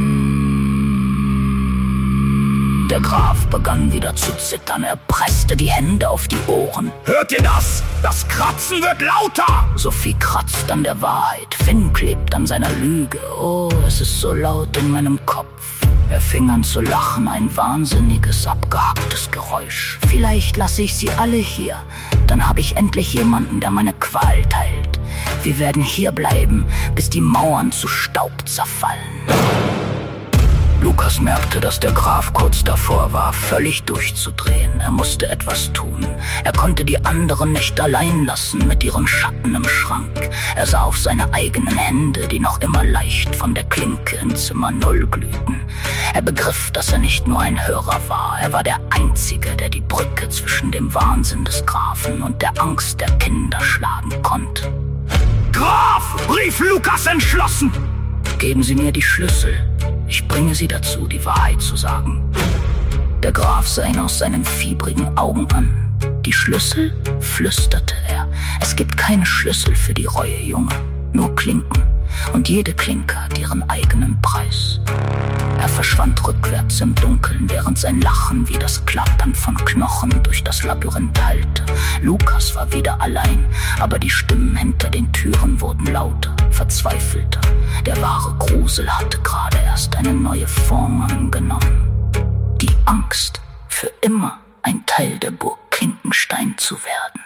Der Graf begann wieder zu zittern, er presste die Hände auf die Ohren. Hört ihr das? Das Kratzen wird lauter! Sophie kratzt an der Wahrheit, Finn klebt an seiner Lüge. Oh, es ist so laut in meinem Kopf. Er fing an zu lachen, ein wahnsinniges, abgehacktes Geräusch. Vielleicht lasse ich sie alle hier, dann habe ich endlich jemanden, der meine Qual teilt. Wir werden hier bleiben, bis die Mauern zu Staub zerfallen. Lukas merkte, dass der Graf kurz davor war, völlig durchzudrehen. Er musste etwas tun. Er konnte die anderen nicht allein lassen mit ihren Schatten im Schrank. Er sah auf seine eigenen Hände, die noch immer leicht von der Klinke in Zimmer Null glühten. Er begriff, dass er nicht nur ein Hörer war. Er war der Einzige, der die Brücke zwischen dem Wahnsinn des Grafen und der Angst der Kinder schlagen konnte. Graf! Rief Lukas entschlossen. Geben Sie mir die Schlüssel. Ich bringe Sie dazu, die Wahrheit zu sagen. Der Graf sah ihn aus seinen fiebrigen Augen an. Die Schlüssel? Flüsterte er. Es gibt keine Schlüssel für die Reue, Junge. Nur Klinken. Und jede Klinke hat ihren eigenen Preis. Er verschwand rückwärts im Dunkeln, während sein Lachen wie das Klappern von Knochen durch das Labyrinth hallte. Lukas war wieder allein, aber die Stimmen hinter den Türen wurden lauter, verzweifelter. Der wahre Grusel hatte gerade erst eine neue Form angenommen. Die Angst, für immer ein Teil der Burg Klinkenstein zu werden.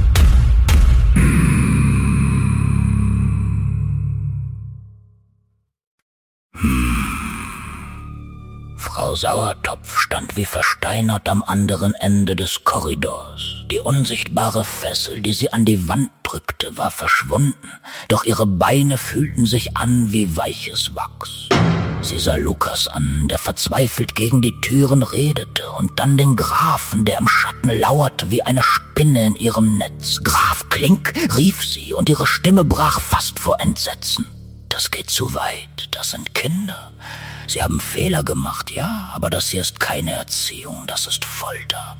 Frau Sauertopf stand wie versteinert am anderen Ende des Korridors. Die unsichtbare Fessel, die sie an die Wand drückte, war verschwunden, doch ihre Beine fühlten sich an wie weiches Wachs. Sie sah Lukas an, der verzweifelt gegen die Türen redete, und dann den Grafen, der im Schatten lauerte wie eine Spinne in ihrem Netz. »Graf Klink«, rief sie, und ihre Stimme brach fast vor Entsetzen. »Das geht zu weit, das sind Kinder. Sie haben Fehler gemacht, ja, aber das hier ist keine Erziehung, das ist Folter.«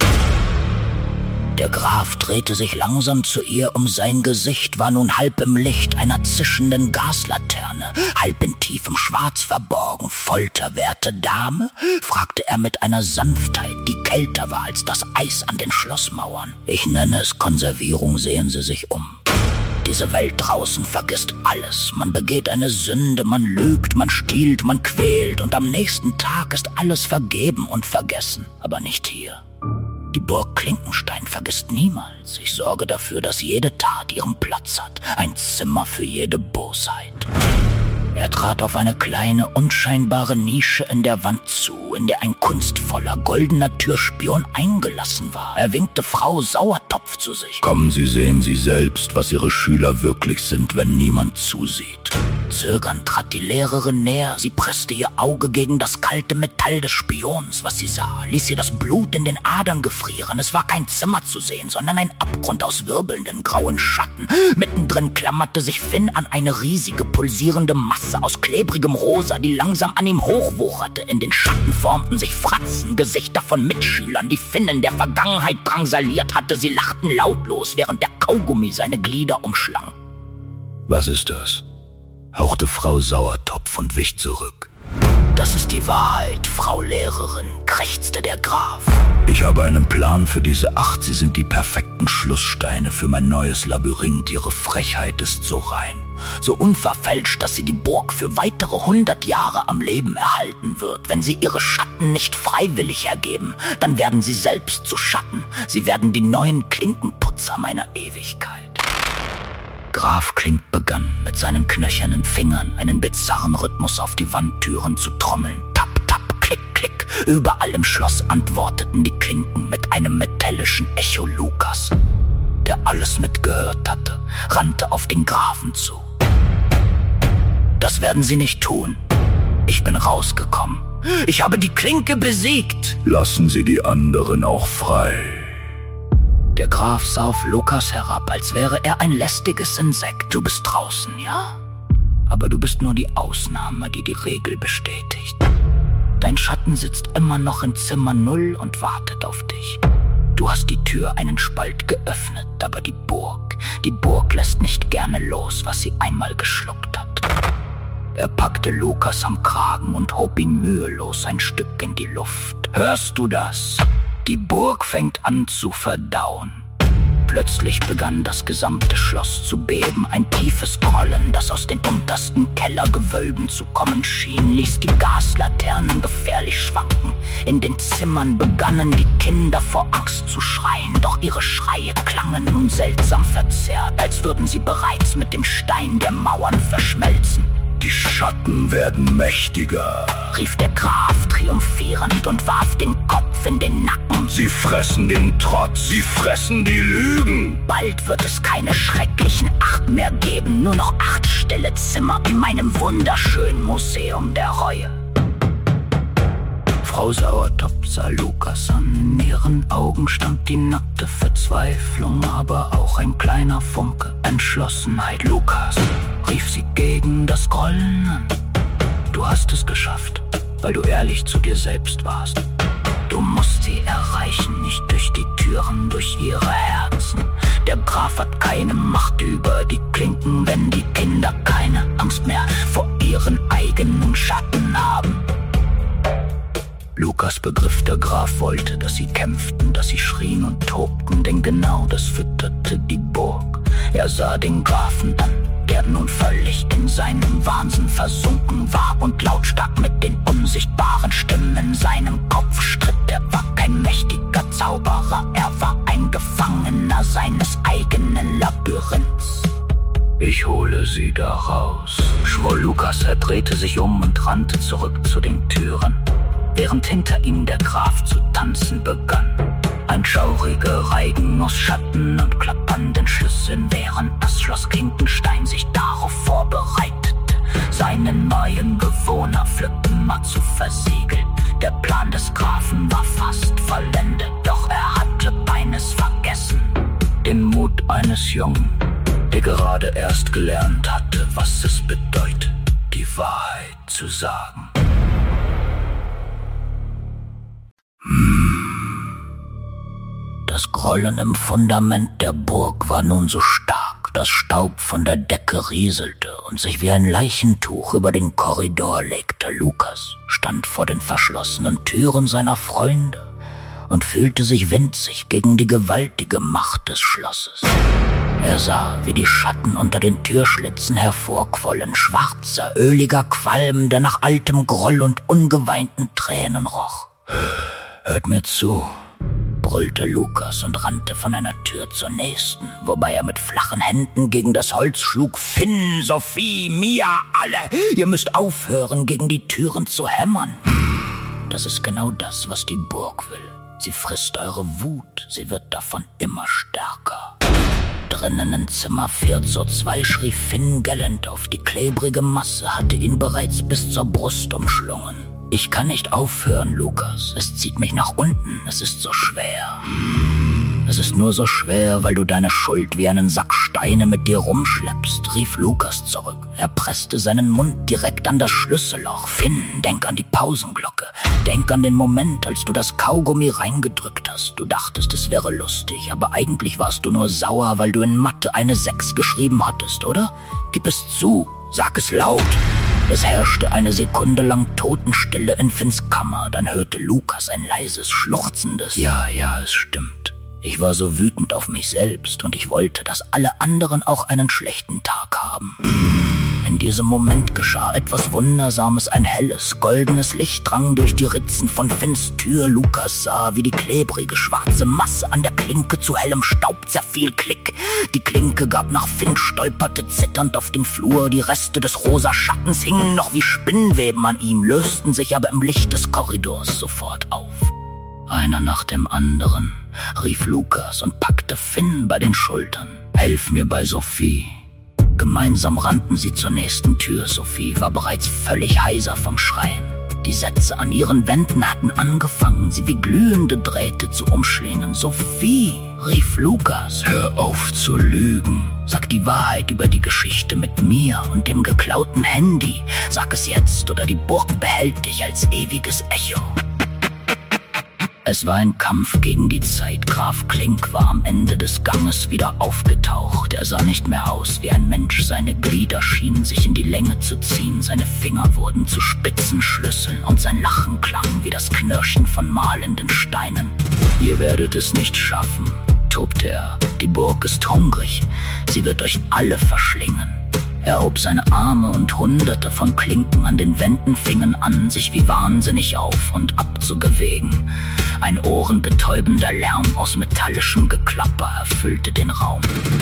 Der Graf drehte sich langsam zu ihr, um sein Gesicht war nun halb im Licht einer zischenden Gaslaterne, halb in tiefem Schwarz verborgen. »Folter, werte Dame?« fragte er mit einer Sanftheit, die kälter war als das Eis an den Schlossmauern. »Ich nenne es Konservierung, sehen Sie sich um. Diese Welt draußen vergisst alles. Man begeht eine Sünde, man lügt, man stiehlt, man quält, und am nächsten Tag ist alles vergeben und vergessen. Aber nicht hier. Die Burg Klinkenstein vergisst niemals. Ich sorge dafür, dass jede Tat ihren Platz hat. Ein Zimmer für jede Bosheit.« Er trat auf eine kleine, unscheinbare Nische in der Wand zu, in der ein kunstvoller, goldener Türspion eingelassen war. Er winkte Frau Sauertopf zu sich. »Kommen Sie, sehen Sie selbst, was Ihre Schüler wirklich sind, wenn niemand zusieht.« Zögernd trat die Lehrerin näher. Sie presste ihr Auge gegen das kalte Metall des Spions. Was sie sah, ließ ihr das Blut in den Adern gefrieren. Es war kein Zimmer zu sehen, sondern ein Abgrund aus wirbelnden grauen Schatten. Mittendrin klammerte sich Finn an eine riesige, pulsierende Masse aus klebrigem Rosa, die langsam an ihm hochwucherte. In den Schatten formten sich Fratzen, Gesichter von Mitschülern, die Finn in der Vergangenheit drangsaliert hatte. Sie lachten lautlos, während der Kaugummi seine Glieder umschlang. »Was ist das?« hauchte Frau Sauertopf und wich zurück. »Das ist die Wahrheit, Frau Lehrerin«, krächzte der Graf. »Ich habe einen Plan für diese acht. Sie sind die perfekten Schlusssteine für mein neues Labyrinth. Ihre Frechheit ist so rein, so unverfälscht, dass sie die Burg für weitere hundert Jahre am Leben erhalten wird. Wenn sie ihre Schatten nicht freiwillig ergeben, dann werden sie selbst zu Schatten. Sie werden die neuen Klinkenputzer meiner Ewigkeit.« Graf Klink begann, mit seinen knöchernen Fingern einen bizarren Rhythmus auf die Wandtüren zu trommeln. Tap, tap, klick, klick. Überall im Schloss antworteten die Klinken mit einem metallischen Echo. Lukas, der alles mitgehört hatte, rannte auf den Grafen zu. »Das werden Sie nicht tun. Ich bin rausgekommen. Ich habe die Klinke besiegt.« »Lassen Sie die anderen auch frei.« Der Der Graf sah auf Lukas herab, als wäre er ein lästiges Insekt. Du bist draußen, ja? Aber du bist nur die Ausnahme, die die Regel bestätigt. Dein Schatten sitzt immer noch in Zimmer null und wartet auf dich. Du hast die Tür einen Spalt geöffnet, aber die Burg, die Burg lässt nicht gerne los, was sie einmal geschluckt hat. Er packte Lukas am Kragen und hob ihn mühelos ein Stück in die Luft. Hörst du das? Die Burg fängt an zu verdauen. Plötzlich begann das gesamte Schloss zu beben. Ein tiefes Grollen, das aus den untersten Kellergewölben zu kommen schien, ließ die Gaslaternen gefährlich schwanken. In den Zimmern begannen die Kinder vor Angst zu schreien, doch ihre Schreie klangen nun seltsam verzerrt, als würden sie bereits mit dem Stein der Mauern verschmelzen. Die Schatten werden mächtiger, rief der Graf triumphierend und warf den Kopf in den Nacken. Sie fressen den Trotz, sie fressen die Lügen. Bald wird es keine schrecklichen acht mehr geben, nur noch acht stille Zimmer in meinem wunderschönen Museum der Reue. Frau Sauertopf sah Lukas an. In ihren Augen stand die nackte Verzweiflung, aber auch ein kleiner Funke Entschlossenheit. Lukas, rief sie gegen das Grollen an. Du hast es geschafft, weil du ehrlich zu dir selbst warst. Du musst sie erreichen, nicht durch die Türen, durch ihre Herzen. Der Graf hat keine Macht über die Klinken, wenn die Kinder keine Angst mehr vor ihren eigenen Schatten haben. Lukas begriff, der Graf wollte, dass sie kämpften, dass sie schrien und tobten, denn genau das fütterte die Burg. Er sah den Grafen an, der nun völlig in seinem Wahnsinn versunken war und lautstark mit den unsichtbaren Stimmen in seinem Kopf stritt. Er war kein mächtiger Zauberer, er war ein Gefangener seines eigenen Labyrinths. Ich hole sie da raus, schwor Lukas. Er drehte sich um und rannte zurück zu den Türen, während hinter ihm der Graf zu tanzen begann. Ein schauriger Reigen aus Schatten und klappernden Schlüsseln, während das Schloss Klinkenstein sich darauf vorbereitete, seinen neuen Bewohner für immer zu versiegeln. Der Plan des Grafen war fast vollendet, doch er hatte eines vergessen: den Mut eines Jungen, der gerade erst gelernt hatte, was es bedeutet, die Wahrheit zu sagen. Das Grollen im Fundament der Burg war nun so stark, dass Staub von der Decke rieselte und sich wie ein Leichentuch über den Korridor legte. Lukas stand vor den verschlossenen Türen seiner Freunde und fühlte sich winzig gegen die gewaltige Macht des Schlosses. Er sah, wie die Schatten unter den Türschlitzen hervorquollen, schwarzer, öliger Qualm, der nach altem Groll und ungeweinten Tränen roch. »Hört mir zu«, brüllte Lukas und rannte von einer Tür zur nächsten, wobei er mit flachen Händen gegen das Holz schlug. »Finn, Sophie, Mia, alle, ihr müsst aufhören, gegen die Türen zu hämmern. Das ist genau das, was die Burg will. Sie frisst eure Wut, sie wird davon immer stärker.« Drinnen in Zimmer vierzehn zwei schrie Finn gellend auf. Die klebrige Masse hatte ihn bereits bis zur Brust umschlungen. »Ich kann nicht aufhören, Lukas. Es zieht mich nach unten. Es ist so schwer. Es ist nur so schwer, weil du deine Schuld wie einen Sack Steine mit dir rumschleppst«, rief Lukas zurück. Er presste seinen Mund direkt an das Schlüsselloch. »Finn, denk an die Pausenglocke. Denk an den Moment, als du das Kaugummi reingedrückt hast. Du dachtest, es wäre lustig, aber eigentlich warst du nur sauer, weil du in Mathe eine sechs geschrieben hattest, oder? Gib es zu. Sag es laut.« Es herrschte eine Sekunde lang Totenstille in Finns Kammer, dann hörte Lukas ein leises, schluchzendes »Ja, ja, es stimmt. Ich war so wütend auf mich selbst und ich wollte, dass alle anderen auch einen schlechten Tag haben.« In diesem Moment geschah etwas Wundersames. Ein helles, goldenes Licht drang durch die Ritzen von Finns Tür. Lukas sah, wie die klebrige, schwarze Masse an der Klinke zu hellem Staub zerfiel. Klick! Die Klinke gab nach. Finn stolperte zitternd auf dem Flur. Die Reste des rosa Schattens hingen noch wie Spinnweben an ihm, lösten sich aber im Licht des Korridors sofort auf. Einer nach dem anderen, rief Lukas und packte Finn bei den Schultern. »Helf mir bei Sophie.« Gemeinsam rannten sie zur nächsten Tür. Sophie war bereits völlig heiser vom Schreien. Die Sätze an ihren Wänden hatten angefangen, sie wie glühende Drähte zu umschlingen. »Sophie«, rief Lukas. »Hör auf zu lügen. Sag die Wahrheit über die Geschichte mit mir und dem geklauten Handy. Sag es jetzt, oder die Burg behält dich als ewiges Echo.« Es war ein Kampf gegen die Zeit. Graf Klink war am Ende des Ganges wieder aufgetaucht. Er sah nicht mehr aus wie ein Mensch. Seine Glieder schienen sich in die Länge zu ziehen. Seine Finger wurden zu spitzen Schlüsseln und sein Lachen klang wie das Knirschen von mahlenden Steinen. »Ihr werdet es nicht schaffen«, tobte er. »Die Burg ist hungrig. Sie wird euch alle verschlingen.« Er hob seine Arme und hunderte von Klinken an den Wänden fingen an, sich wie wahnsinnig auf und ab zu bewegen. Ein ohrenbetäubender Lärm aus metallischem Geklapper erfüllte den Raum.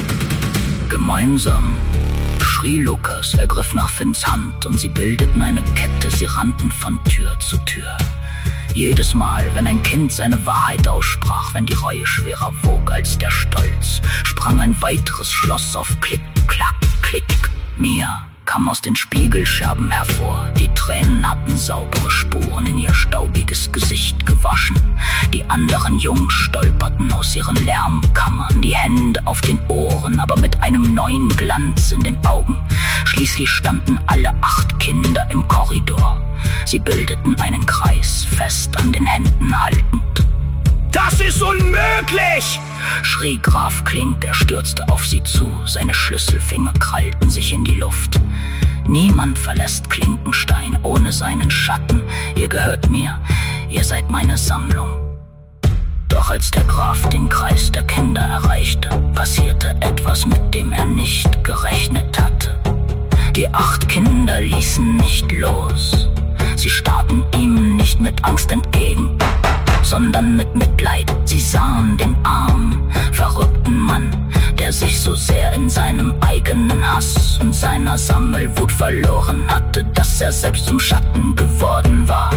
Gemeinsam schrie Lukas, er griff nach Finns Hand und sie bildeten eine Kette, sie rannten von Tür zu Tür. Jedes Mal, wenn ein Kind seine Wahrheit aussprach, wenn die Reue schwerer wog als der Stolz, sprang ein weiteres Schloss auf Klick, Klack, Klick. Mia kam aus den Spiegelscherben hervor. Die Tränen hatten saubere Spuren in ihr staubiges Gesicht gewaschen. Die anderen Jungs stolperten aus ihren Lärmkammern, die Hände auf den Ohren, aber mit einem neuen Glanz in den Augen. Schließlich standen alle acht Kinder im Korridor. Sie bildeten einen Kreis, fest an den Händen haltend. »Das ist unmöglich!« schrie Graf Klink, er stürzte auf sie zu, seine Schlüsselfinger krallten sich in die Luft. »Niemand verlässt Klinkenstein ohne seinen Schatten. Ihr gehört mir, ihr seid meine Sammlung.« Doch als der Graf den Kreis der Kinder erreichte, passierte etwas, mit dem er nicht gerechnet hatte. Die acht Kinder ließen nicht los. Sie starrten ihm nicht mit Angst entgegen, sondern mit Mitleid. Sie sahen den armen, verrückten Mann, der sich so sehr in seinem eigenen Hass und seiner Sammelwut verloren hatte, dass er selbst zum Schatten geworden war.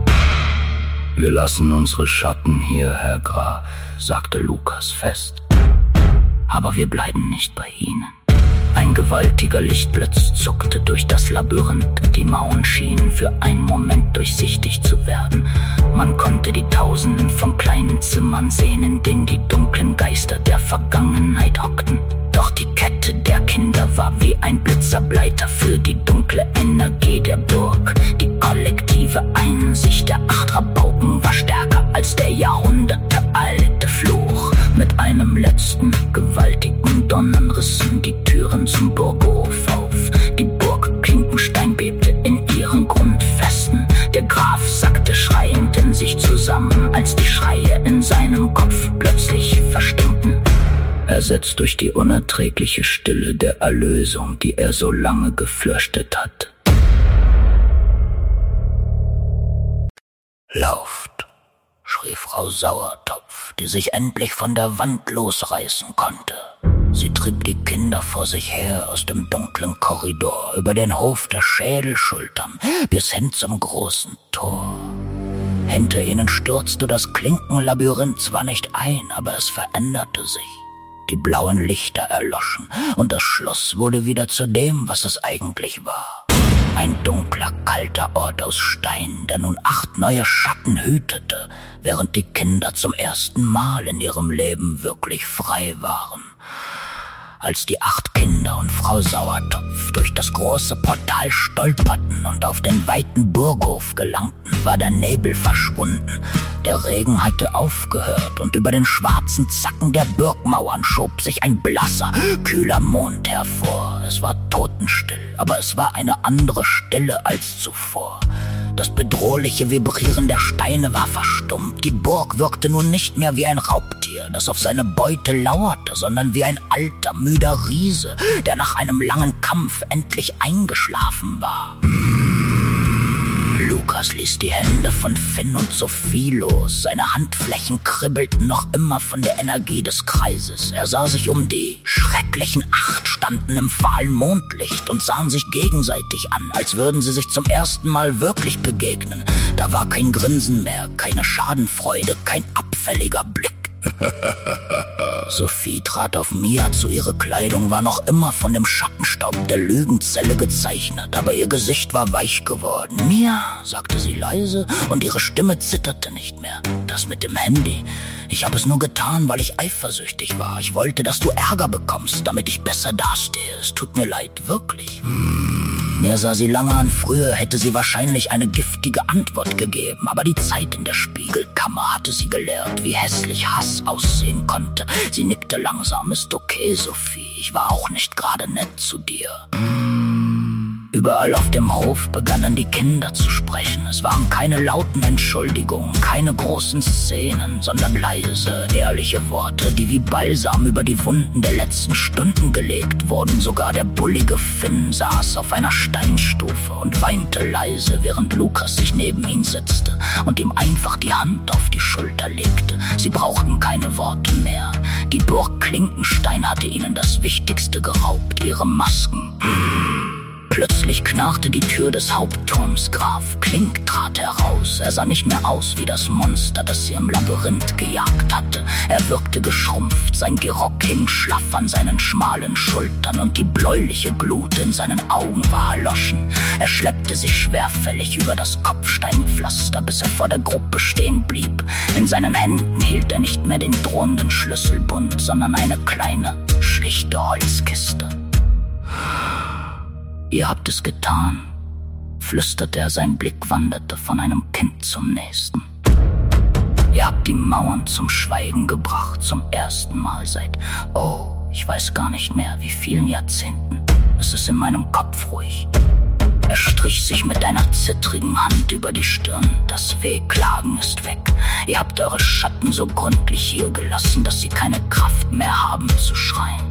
»Wir lassen unsere Schatten hier, Herr Graf«, sagte Lukas fest. »Aber wir bleiben nicht bei ihnen.« Ein gewaltiger Lichtblitz zuckte durch das Labyrinth. Die Mauern schienen für einen Moment durchsichtig zu werden. Man konnte die Tausenden von kleinen Zimmern sehen, in denen die dunklen Geister der Vergangenheit hockten. Doch die Kette der Kinder war wie ein Blitzerbleiter für die dunkle Energie der Burg. Die kollektive Einsicht der acht Rabauken war stärker als der jahrhundertealte Fluch. Mit einem letzten gewaltigen Donnern rissen die Türen zum Burghof auf. Die Burg Klinkenstein bebte in ihren Grundfesten. Der Graf sackte schreiend in sich zusammen, als die Schreie in seinem Kopf plötzlich verstummten. Ersetzt durch die unerträgliche Stille der Erlösung, die er so lange gefürchtet hatte. »Lauft«, schrie Frau Sauertopf, die sich endlich von der Wand losreißen konnte. Sie trieb die Kinder vor sich her aus dem dunklen Korridor, über den Hof der Schädelschultern, bis hin zum großen Tor. Hinter ihnen stürzte das Klinkenlabyrinth zwar nicht ein, aber es veränderte sich. Die blauen Lichter erloschen und das Schloss wurde wieder zu dem, was es eigentlich war. Ein dunkler, kalter Ort aus Stein, der nun acht neue Schatten hütete, während die Kinder zum ersten Mal in ihrem Leben wirklich frei waren. Als die acht Kinder und Frau Sauertopf durch das große Portal stolperten und auf den weiten Burghof gelangten, war der Nebel verschwunden. Der Regen hatte aufgehört und über den schwarzen Zacken der Burgmauern schob sich ein blasser, kühler Mond hervor. Es war totenstill, aber es war eine andere Stille als zuvor. Das bedrohliche Vibrieren der Steine war verstummt. Die Burg wirkte nun nicht mehr wie ein Raubtier, das auf seine Beute lauerte, sondern wie ein alter, müder Riese, der nach einem langen Kampf endlich eingeschlafen war. Lukas ließ die Hände von Finn und Sophie los. Seine Handflächen kribbelten noch immer von der Energie des Kreises. Er sah sich um. Die schrecklichen Acht standen im fahlen Mondlicht und sahen sich gegenseitig an, als würden sie sich zum ersten Mal wirklich begegnen. Da war kein Grinsen mehr, keine Schadenfreude, kein abfälliger Blick. Sophie trat auf Mia zu, ihre Kleidung war noch immer von dem Schattenstaub der Lügenzelle gezeichnet, aber ihr Gesicht war weich geworden. »Mia«, sagte sie leise, und ihre Stimme zitterte nicht mehr. »Das mit dem Handy. Ich habe es nur getan, weil ich eifersüchtig war. Ich wollte, dass du Ärger bekommst, damit ich besser dastehe. Es tut mir leid, wirklich.« Mir sah sie lange an. Früher hätte sie wahrscheinlich eine giftige Antwort gegeben, aber die Zeit in der Spiegelkammer hatte sie gelehrt, wie hässlich Hass aussehen konnte. Sie nickte langsam. »Ist okay, Sophie. Ich war auch nicht gerade nett zu dir.« Überall auf dem Hof begannen die Kinder zu sprechen. Es waren keine lauten Entschuldigungen, keine großen Szenen, sondern leise, ehrliche Worte, die wie Balsam über die Wunden der letzten Stunden gelegt wurden. Sogar der bullige Finn saß auf einer Steinstufe und weinte leise, während Lukas sich neben ihn setzte und ihm einfach die Hand auf die Schulter legte. Sie brauchten keine Worte mehr. Die Burg Klinkenstein hatte ihnen das Wichtigste geraubt, ihre Masken. Plötzlich knarrte die Tür des Hauptturms. Graf Klink trat heraus. Er sah nicht mehr aus wie das Monster, das sie im Labyrinth gejagt hatte. Er wirkte geschrumpft, sein Gerock hing schlaff an seinen schmalen Schultern und die bläuliche Glut in seinen Augen war erloschen. Er schleppte sich schwerfällig über das Kopfsteinpflaster, bis er vor der Gruppe stehen blieb. In seinen Händen hielt er nicht mehr den drohenden Schlüsselbund, sondern eine kleine, schlichte Holzkiste. »Ihr habt es getan«, flüsterte er, sein Blick wanderte von einem Kind zum nächsten. »Ihr habt die Mauern zum Schweigen gebracht, zum ersten Mal seit, oh, ich weiß gar nicht mehr, wie vielen Jahrzehnten. Es ist in meinem Kopf ruhig.« Er strich sich mit einer zittrigen Hand über die Stirn. »Das Wehklagen ist weg. Ihr habt eure Schatten so gründlich hier gelassen, dass sie keine Kraft mehr haben zu schreien.«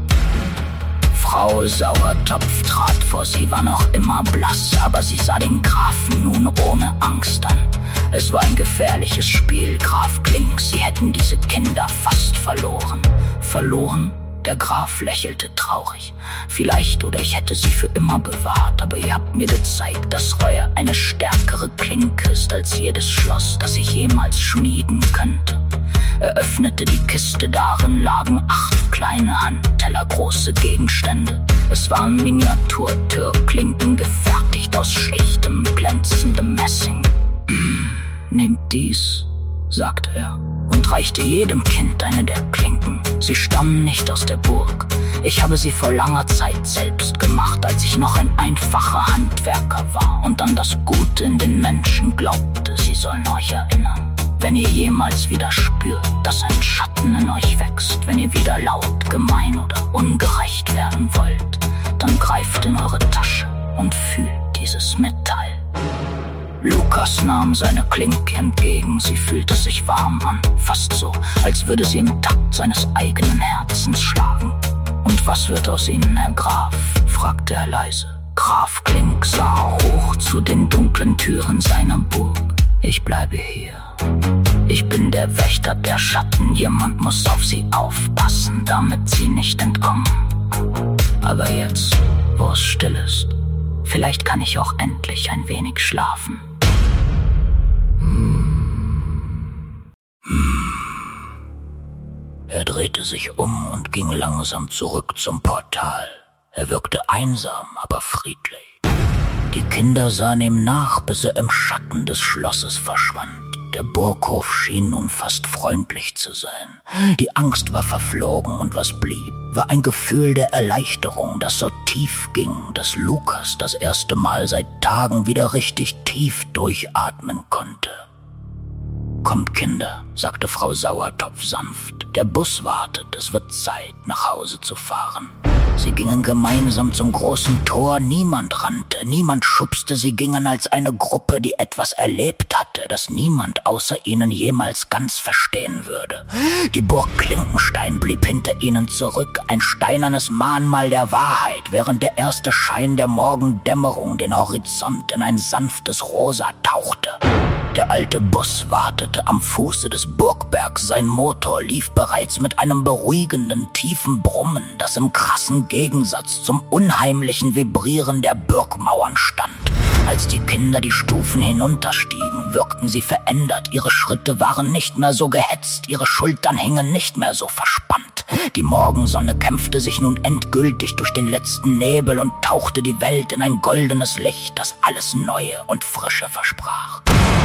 Frau Sauertopf trat vor sie, war noch immer blass, aber sie sah den Grafen nun ohne Angst an. Es war ein gefährliches Spiel, Graf Klink, sie hätten diese Kinder fast verloren. Verloren? Der Graf lächelte traurig. »Vielleicht, oder ich hätte sie für immer bewahrt, aber ihr habt mir gezeigt, dass Reue eine stärkere Klinke ist als jedes Schloss, das ich jemals schmieden könnte.« Er öffnete die Kiste, darin lagen acht kleine handtellergroße Gegenstände. Es waren Miniatur-Türklinken, gefertigt aus schlichtem, glänzendem Messing. »Nehmt dies«, sagte er und reichte jedem Kind eine der Klinken. »Sie stammen nicht aus der Burg. Ich habe sie vor langer Zeit selbst gemacht, als ich noch ein einfacher Handwerker war und an das Gute in den Menschen glaubte. Sie sollen euch erinnern. Wenn ihr jemals wieder spürt, dass ein Schatten in euch wächst, wenn ihr wieder laut, gemein oder ungerecht werden wollt, dann greift in eure Tasche und fühlt dieses Metall.« Lukas nahm seine Klinke entgegen. Sie fühlte sich warm an, fast so, als würde sie im Takt seines eigenen Herzens schlagen. »Und was wird aus ihnen, Herr Graf?« fragte er leise. Graf Klink sah hoch zu den dunklen Türen seiner Burg. »Ich bleibe hier. Ich bin der Wächter der Schatten. Jemand muss auf sie aufpassen, damit sie nicht entkommen. Aber jetzt, wo es still ist, vielleicht kann ich auch endlich ein wenig schlafen.« Er drehte sich um und ging langsam zurück zum Portal. Er wirkte einsam, aber friedlich. Die Kinder sahen ihm nach, bis er im Schatten des Schlosses verschwand. Der Burghof schien nun fast freundlich zu sein. Die Angst war verflogen und was blieb, war ein Gefühl der Erleichterung, das so tief ging, dass Lukas das erste Mal seit Tagen wieder richtig tief durchatmen konnte. »Kommt, Kinder«, sagte Frau Sauertopf sanft. »Der Bus wartet, es wird Zeit, nach Hause zu fahren.« Sie gingen gemeinsam zum großen Tor. Niemand rannte, niemand schubste. Sie gingen als eine Gruppe, die etwas erlebt hatte, das niemand außer ihnen jemals ganz verstehen würde. Die Burg Klinkenstein blieb hinter ihnen zurück, ein steinernes Mahnmal der Wahrheit, während der erste Schein der Morgendämmerung den Horizont in ein sanftes Rosa tauchte. Der alte Bus wartete am Fuße des Burgbergs. Sein Motor lief bereits mit einem beruhigenden, tiefen Brummen, das im krassen Gegensatz zum unheimlichen Vibrieren der Burgmauern stand. Als die Kinder die Stufen hinunterstiegen, wirkten sie verändert. Ihre Schritte waren nicht mehr so gehetzt, ihre Schultern hingen nicht mehr so verspannt. Die Morgensonne kämpfte sich nun endgültig durch den letzten Nebel und tauchte die Welt in ein goldenes Licht, das alles Neue und Frische versprach.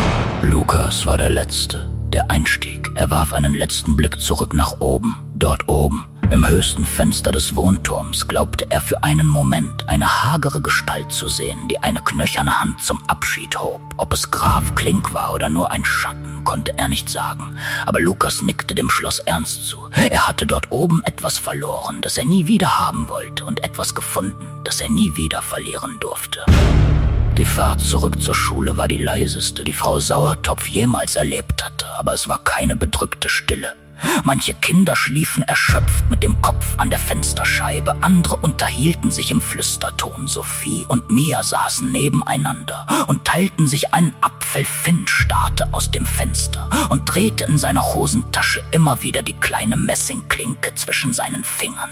Lukas war der Letzte, der einstieg. Er warf einen letzten Blick zurück nach oben. Dort oben, im höchsten Fenster des Wohnturms, glaubte er für einen Moment eine hagere Gestalt zu sehen, die eine knöcherne Hand zum Abschied hob. Ob es Graf Klink war oder nur ein Schatten, konnte er nicht sagen. Aber Lukas nickte dem Schloss ernst zu. Er hatte dort oben etwas verloren, das er nie wieder haben wollte, und etwas gefunden, das er nie wieder verlieren durfte. Die Fahrt zurück zur Schule war die leiseste, die Frau Sauertopf jemals erlebt hatte, aber es war keine bedrückte Stille. Manche Kinder schliefen erschöpft mit dem Kopf an der Fensterscheibe, andere unterhielten sich im Flüsterton. Sophie und Mia saßen nebeneinander und teilten sich einen Apfel. Finn starrte aus dem Fenster und drehte in seiner Hosentasche immer wieder die kleine Messingklinke zwischen seinen Fingern.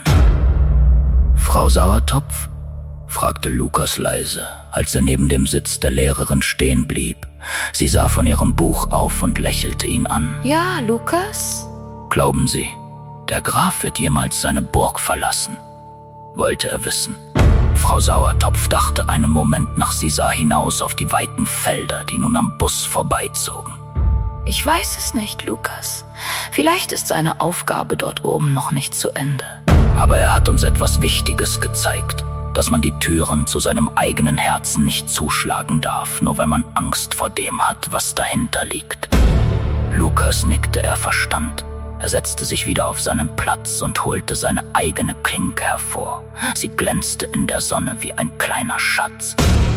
»Frau Sauertopf?« fragte Lukas leise, als er neben dem Sitz der Lehrerin stehen blieb. Sie sah von ihrem Buch auf und lächelte ihn an. »Ja, Lukas?« »Glauben Sie, der Graf wird jemals seine Burg verlassen?« wollte er wissen. Frau Sauertopf dachte einen Moment nach. Sie sah hinaus auf die weiten Felder, die nun am Bus vorbeizogen. »Ich weiß es nicht, Lukas. Vielleicht ist seine Aufgabe dort oben noch nicht zu Ende.« »Aber er hat uns etwas Wichtiges gezeigt, dass man die Türen zu seinem eigenen Herzen nicht zuschlagen darf, nur weil man Angst vor dem hat, was dahinter liegt.« Lukas nickte, er verstand. Er setzte sich wieder auf seinen Platz und holte seine eigene Klinke hervor. Sie glänzte in der Sonne wie ein kleiner Schatz.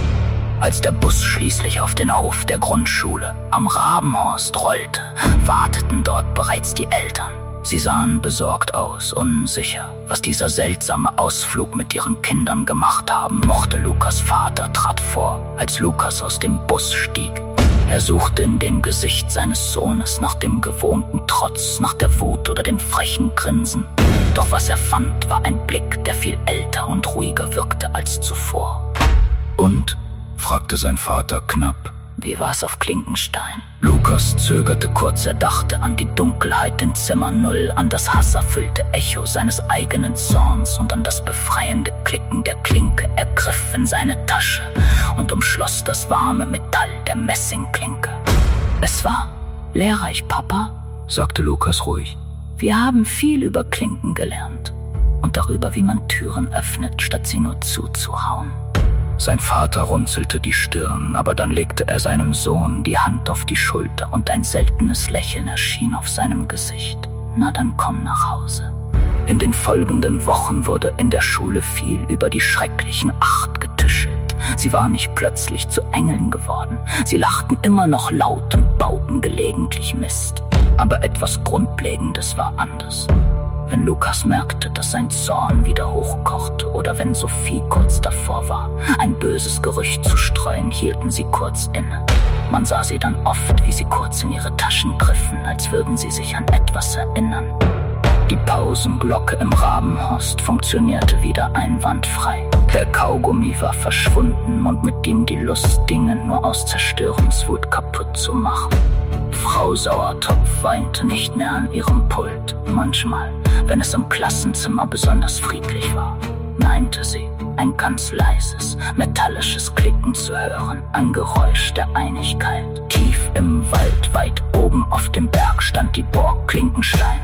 Als der Bus schließlich auf den Hof der Grundschule am Rabenhorst rollte, warteten dort bereits die Eltern. Sie sahen besorgt aus, unsicher, was dieser seltsame Ausflug mit ihren Kindern gemacht haben mochte. Lukas' Vater trat vor, als Lukas aus dem Bus stieg. Er suchte in dem Gesicht seines Sohnes nach dem gewohnten Trotz, nach der Wut oder dem frechen Grinsen. Doch was er fand, war ein Blick, der viel älter und ruhiger wirkte als zuvor. »Und?« fragte sein Vater knapp. »Wie war's auf Klinkenstein?« Lukas zögerte kurz, er dachte an die Dunkelheit in Zimmer Null, an das hasserfüllte Echo seines eigenen Zorns und an das befreiende Klicken der Klinke. Er griff in seine Tasche und umschloss das warme Metall der Messingklinke. »Es war lehrreich, Papa«, sagte Lukas ruhig. »Wir haben viel über Klinken gelernt und darüber, wie man Türen öffnet, statt sie nur zuzuhauen.« Sein Vater runzelte die Stirn, aber dann legte er seinem Sohn die Hand auf die Schulter und ein seltenes Lächeln erschien auf seinem Gesicht. »Na, dann komm nach Hause.« In den folgenden Wochen wurde in der Schule viel über die schrecklichen Acht getuschelt. Sie waren nicht plötzlich zu Engeln geworden. Sie lachten immer noch laut und bauten gelegentlich Mist. Aber etwas Grundlegendes war anders. Wenn Lukas merkte, dass sein Zorn wieder hochkochte oder wenn Sophie kurz davor war, ein böses Gerücht zu streuen, hielten sie kurz inne. Man sah sie dann oft, wie sie kurz in ihre Taschen griffen, als würden sie sich an etwas erinnern. Die Pausenglocke im Rabenhorst funktionierte wieder einwandfrei. Der Kaugummi war verschwunden und mit ihm die Lust, Dinge nur aus Zerstörungswut kaputt zu machen. Frau Sauertopf weinte nicht mehr an ihrem Pult. Manchmal, wenn es im Klassenzimmer besonders friedlich war, meinte sie, ein ganz leises, metallisches Klicken zu hören, ein Geräusch der Einigkeit. Tief im Wald, weit oben auf dem Berg, stand die Burg Klinkenstein.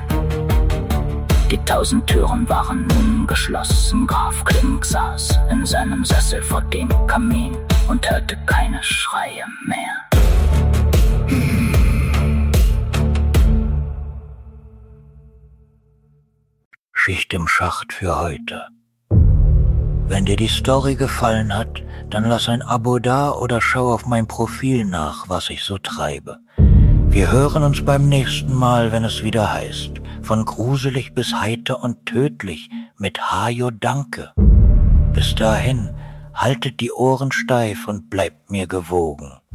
Die tausend Türen waren nun geschlossen. Graf Klink saß in seinem Sessel vor dem Kamin und hörte keine Schreie mehr. Schicht im Schacht für heute. Wenn dir die Story gefallen hat, dann lass ein Abo da oder schau auf mein Profil nach, was ich so treibe. Wir hören uns beim nächsten Mal, wenn es wieder heißt, von gruselig bis heiter und tödlich mit Hajo Danke. Bis dahin, haltet die Ohren steif und bleibt mir gewogen.